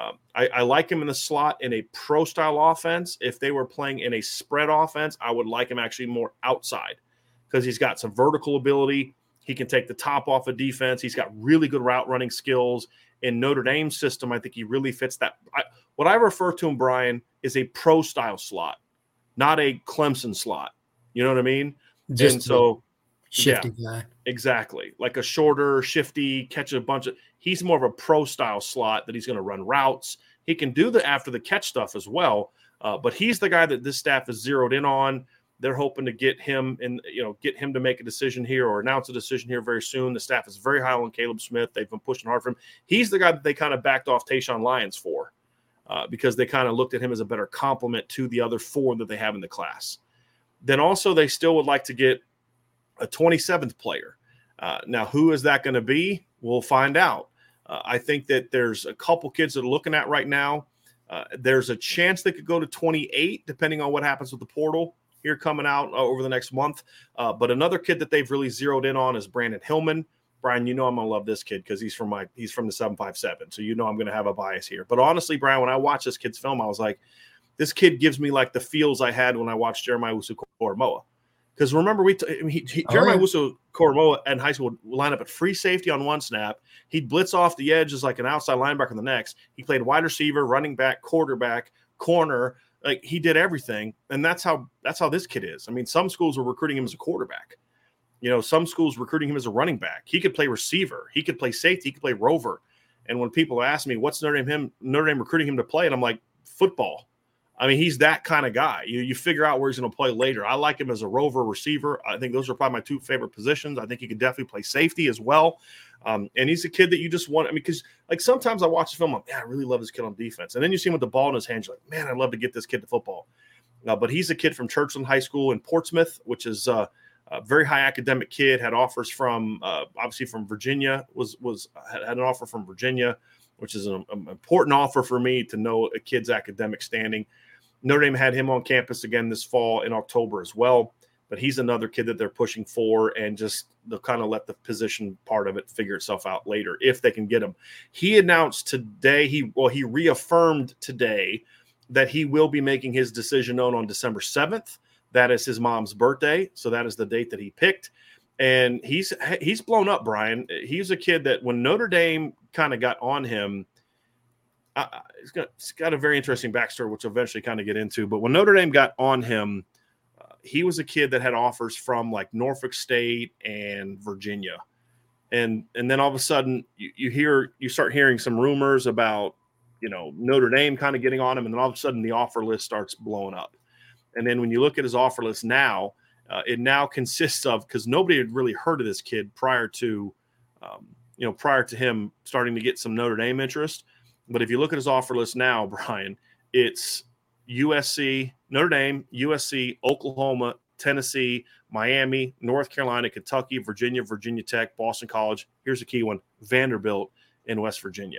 I like him in the slot in a pro-style offense. If they were playing in a spread offense, I would like him actually more outside because he's got some vertical ability. He can take the top off of defense. He's got really good route running skills. In Notre Dame's system, I think he really fits that. What I refer to him, Brian, is a pro-style slot, not a Clemson slot. You know what I mean? Just and so shifty guy. Exactly. Like a shorter, shifty, catch a bunch of – he's more of a pro-style slot that he's going to run routes. He can do the after-the-catch stuff as well, but he's the guy that this staff is zeroed in on. They're hoping to get him to make a decision here or announce a decision here very soon. The staff is very high on Caleb Smith. They've been pushing hard for him. He's the guy that they kind of backed off Tayshawn Lyons for because they kind of looked at him as a better complement to the other 4 that they have in the class. Then also they still would like to get a 27th player. Now, who is that going to be? We'll find out. I think that there's a couple kids that are looking at right now. There's a chance they could go to 28, depending on what happens with the portal here coming out over the next month. But another kid that they've really zeroed in on is Brandon Hillman. Brian, I'm going to love this kid because he's from the 757. So I'm going to have a bias here. But honestly, Brian, when I watched this kid's film, I was like, this kid gives me like the feels I had when I watched Jeremiah Owusu-Koramoah. Because remember, Jeremiah Owusu-Koramoah in high school would line up at free safety on one snap. He'd blitz off the edge as like an outside linebacker the next. He played wide receiver, running back, quarterback, corner. Like he did everything. And that's how this kid is. I mean, some schools were recruiting him as a quarterback. Some schools recruiting him as a running back. He could play receiver. He could play safety. He could play rover. And when people ask me, what's Notre Dame recruiting him to play? And I'm like, football. I mean, he's that kind of guy. You figure out where he's going to play later. I like him as a rover receiver. I think those are probably my two favorite positions. I think he could definitely play safety as well. And he's a kid that you just want. I mean, because like sometimes I watch the film, I'm like, man, I really love this kid on defense. And then you see him with the ball in his hands, you're like, man, I'd love to get this kid to football. But he's a kid from Churchland High School in Portsmouth, which is a very high academic kid. Had offers from obviously from Virginia. Had an offer from Virginia, which is an important offer for me to know a kid's academic standing. Notre Dame had him on campus again this fall in October as well, but he's another kid that they're pushing for, and just they'll kind of let the position part of it figure itself out later if they can get him. He announced today, he reaffirmed today that he will be making his decision known on December 7th. That is his mom's birthday, so that is the date that he picked. And he's blown up, Brian. He's a kid that when Notre Dame kind of got on him, it's got a very interesting backstory, which we'll eventually kind of get into. But when Notre Dame got on him, he was a kid that had offers from like Norfolk State and Virginia. And then all of a sudden you start hearing some rumors about, Notre Dame kind of getting on him. And then all of a sudden the offer list starts blowing up. And then when you look at his offer list now, it now consists of, because nobody had really heard of this kid prior to him starting to get some Notre Dame interest. But if you look at his offer list now, Brian, it's USC, Notre Dame, USC, Oklahoma, Tennessee, Miami, North Carolina, Kentucky, Virginia, Virginia Tech, Boston College. Here's a key one, Vanderbilt in West Virginia.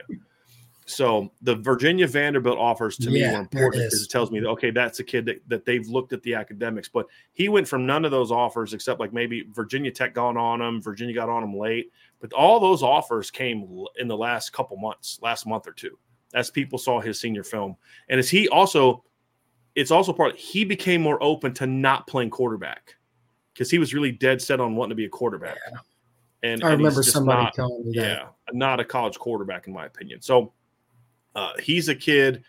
So the Virginia Vanderbilt offers to me were important because it tells me that, okay, that's a kid that they've looked at the academics. But he went from none of those offers except like maybe Virginia Tech got on him, Virginia got on him late. But all those offers came in the last couple months, last month or two, as people saw his senior film. And it's also part, he became more open to not playing quarterback because he was really dead set on wanting to be a quarterback. Yeah. And I remember somebody telling me that. Yeah, not a college quarterback, in my opinion. So he's a kid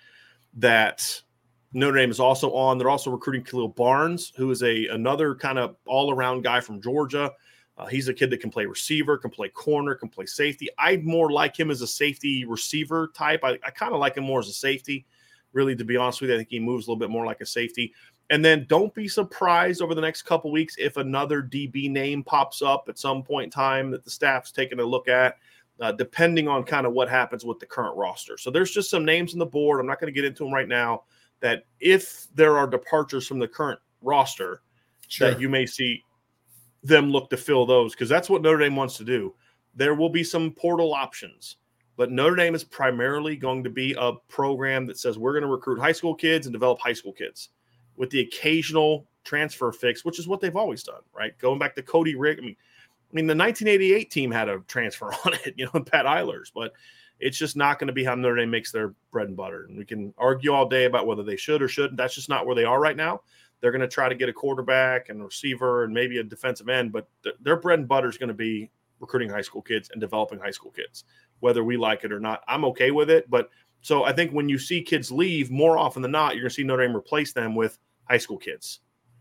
that Notre Dame is also on. They're also recruiting Khalil Barnes, who is another kind of all-around guy from Georgia. He's a kid that can play receiver, can play corner, can play safety. I more like him as a safety receiver type. I kind of like him more as a safety, really, to be honest with you. I think he moves a little bit more like a safety. And then don't be surprised over the next couple weeks if another DB name pops up at some point in time that the staff's taking a look at, depending on kind of what happens with the current roster. So there's just some names on the board. I'm not going to get into them right now, that if there are departures from the current roster, that you may see them look to fill those, because that's what Notre Dame wants to do. There will be some portal options, but Notre Dame is primarily going to be a program that says we're going to recruit high school kids and develop high school kids with the occasional transfer fix, which is what they've always done, right? Going back to Cody Rick. I mean, the 1988 team had a transfer on it, and Pat Eilers, but it's just not going to be how Notre Dame makes their bread and butter. And we can argue all day about whether they should or shouldn't. That's just not where they are right now. They're going to try to get a quarterback and a receiver and maybe a defensive end, but their bread and butter is going to be recruiting high school kids and developing high school kids, whether we like it or not. I'm okay with it. But so I think when you see kids leave, more often than not, you're going to see Notre Dame replace them with high school kids.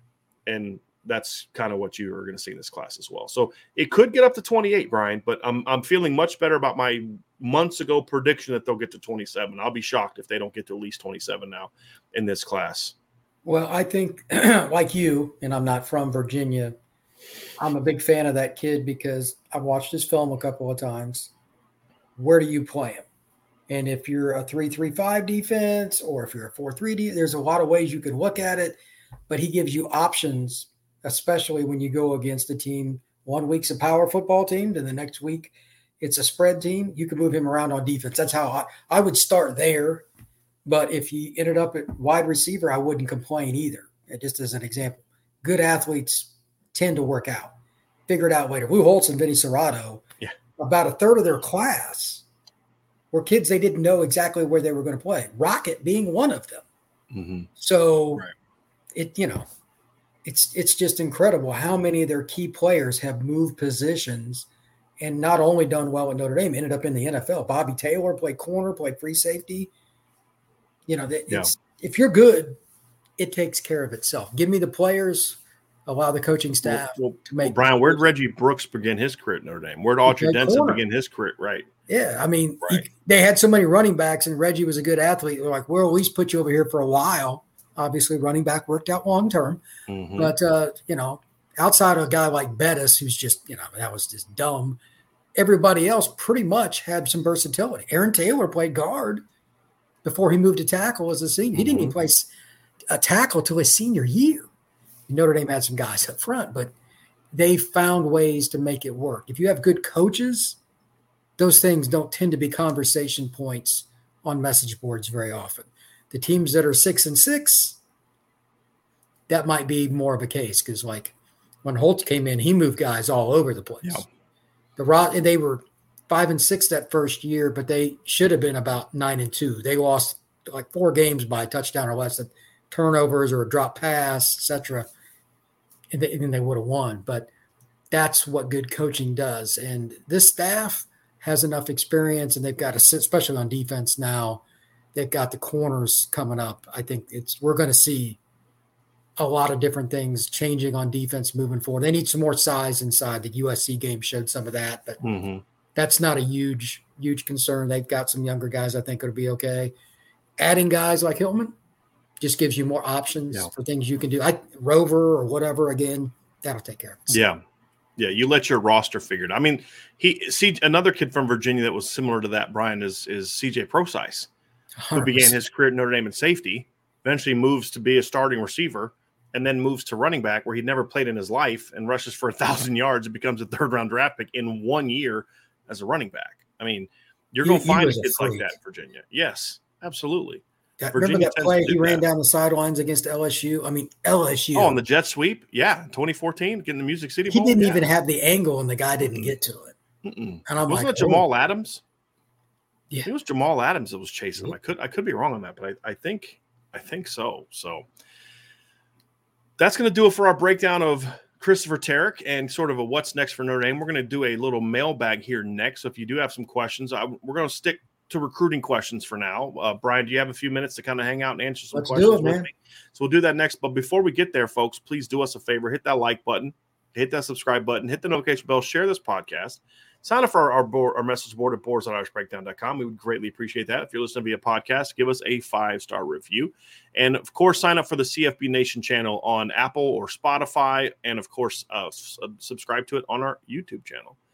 And that's kind of what you are going to see in this class as well. So it could get up to 28, Brian, but I'm feeling much better about my months ago prediction that they'll get to 27. I'll be shocked if they don't get to at least 27 now in this class. Well, I think like you, and I'm not from Virginia, I'm a big fan of that kid because I've watched his film a couple of times. Where do you play him? And if you're a 3-3-5 defense or if you're a 4-3, there's a lot of ways you could look at it, but he gives you options, especially when you go against a team. 1 week's a power football team, and the next week it's a spread team. You can move him around on defense. That's how I would start there. But if he ended up at wide receiver, I wouldn't complain either. Just as an example, good athletes tend to work out. Figure it out later. Lou Holtz and Vinny Serrato, about a third of their class were kids they didn't know exactly where they were going to play. Rocket being one of them. Mm-hmm. So it's just incredible how many of their key players have moved positions and not only done well at Notre Dame, ended up in the NFL. Bobby Taylor played corner, played free safety. If you're good, it takes care of itself. Give me the players, allow the coaching staff to make. Brian, where'd Reggie Brooks begin his career at Notre Dame? Where'd Autry Denson begin his career? Right. Yeah, I mean, they had so many running backs, and Reggie was a good athlete. They're like, we'll at least put you over here for a while. Obviously, running back worked out long term. Mm-hmm. But, outside of a guy like Bettis, who's just, that was just dumb, everybody else pretty much had some versatility. Aaron Taylor played guard before he moved to tackle as a senior. He didn't even play a tackle till his senior year. Notre Dame had some guys up front, but they found ways to make it work. If you have good coaches, those things don't tend to be conversation points on message boards very often. The teams that are 6-6, that might be more of a case because, like, when Holtz came in, he moved guys all over the place. Yeah. They were 5-6 that first year, but they should have been about 9-2. They lost like 4 games by a touchdown or less, turnovers or a drop pass, etc. And then they would have won. But that's what good coaching does. And this staff has enough experience, and they've got especially on defense now, they've got the corners coming up. I think we're going to see a lot of different things changing on defense moving forward. They need some more size inside. The USC game showed some of that, but that's not a huge concern. They've got some younger guys I think it'll be okay. Adding guys like Hillman just gives you more options for things you can do. Rover or whatever, again, that'll take care of it. Yeah. Yeah, you let your roster figure it. I mean, another kid from Virginia that was similar to that, Brian, is CJ Prosise, who began his career at Notre Dame in safety, eventually moves to be a starting receiver, and then moves to running back where he'd never played in his life and rushes for 1,000 yards and becomes a third-round draft pick in 1 year as a running back. I mean, you're going to find kids like that in Virginia. Yes, absolutely. Remember that play he ran down the sidelines against LSU? I mean, LSU. Oh, on the jet sweep? Yeah, 2014, getting the Music City Bowl. He didn't even have the angle, and the guy didn't get to it. And I'm Wasn't it Jamal Adams? Yeah. It was Jamal Adams that was chasing him. I could be wrong on that, but I think so. So that's going to do it for our breakdown of Christopher Terek and sort of a what's next for Notre Dame. We're going to do a little mailbag here next. So if you do have some questions, we're going to stick to recruiting questions for now. Brian, do you have a few minutes to kind of hang out and answer some questions with me? So we'll do that next. But before we get there, folks, please do us a favor. Hit that like button. Hit that subscribe button. Hit the notification bell. Share this podcast. Sign up for our message board at boards.irishbreakdown.com. We would greatly appreciate that. If you're listening via podcast, give us a 5-star review. And, of course, sign up for the CFB Nation channel on Apple or Spotify. And, of course, subscribe to it on our YouTube channel.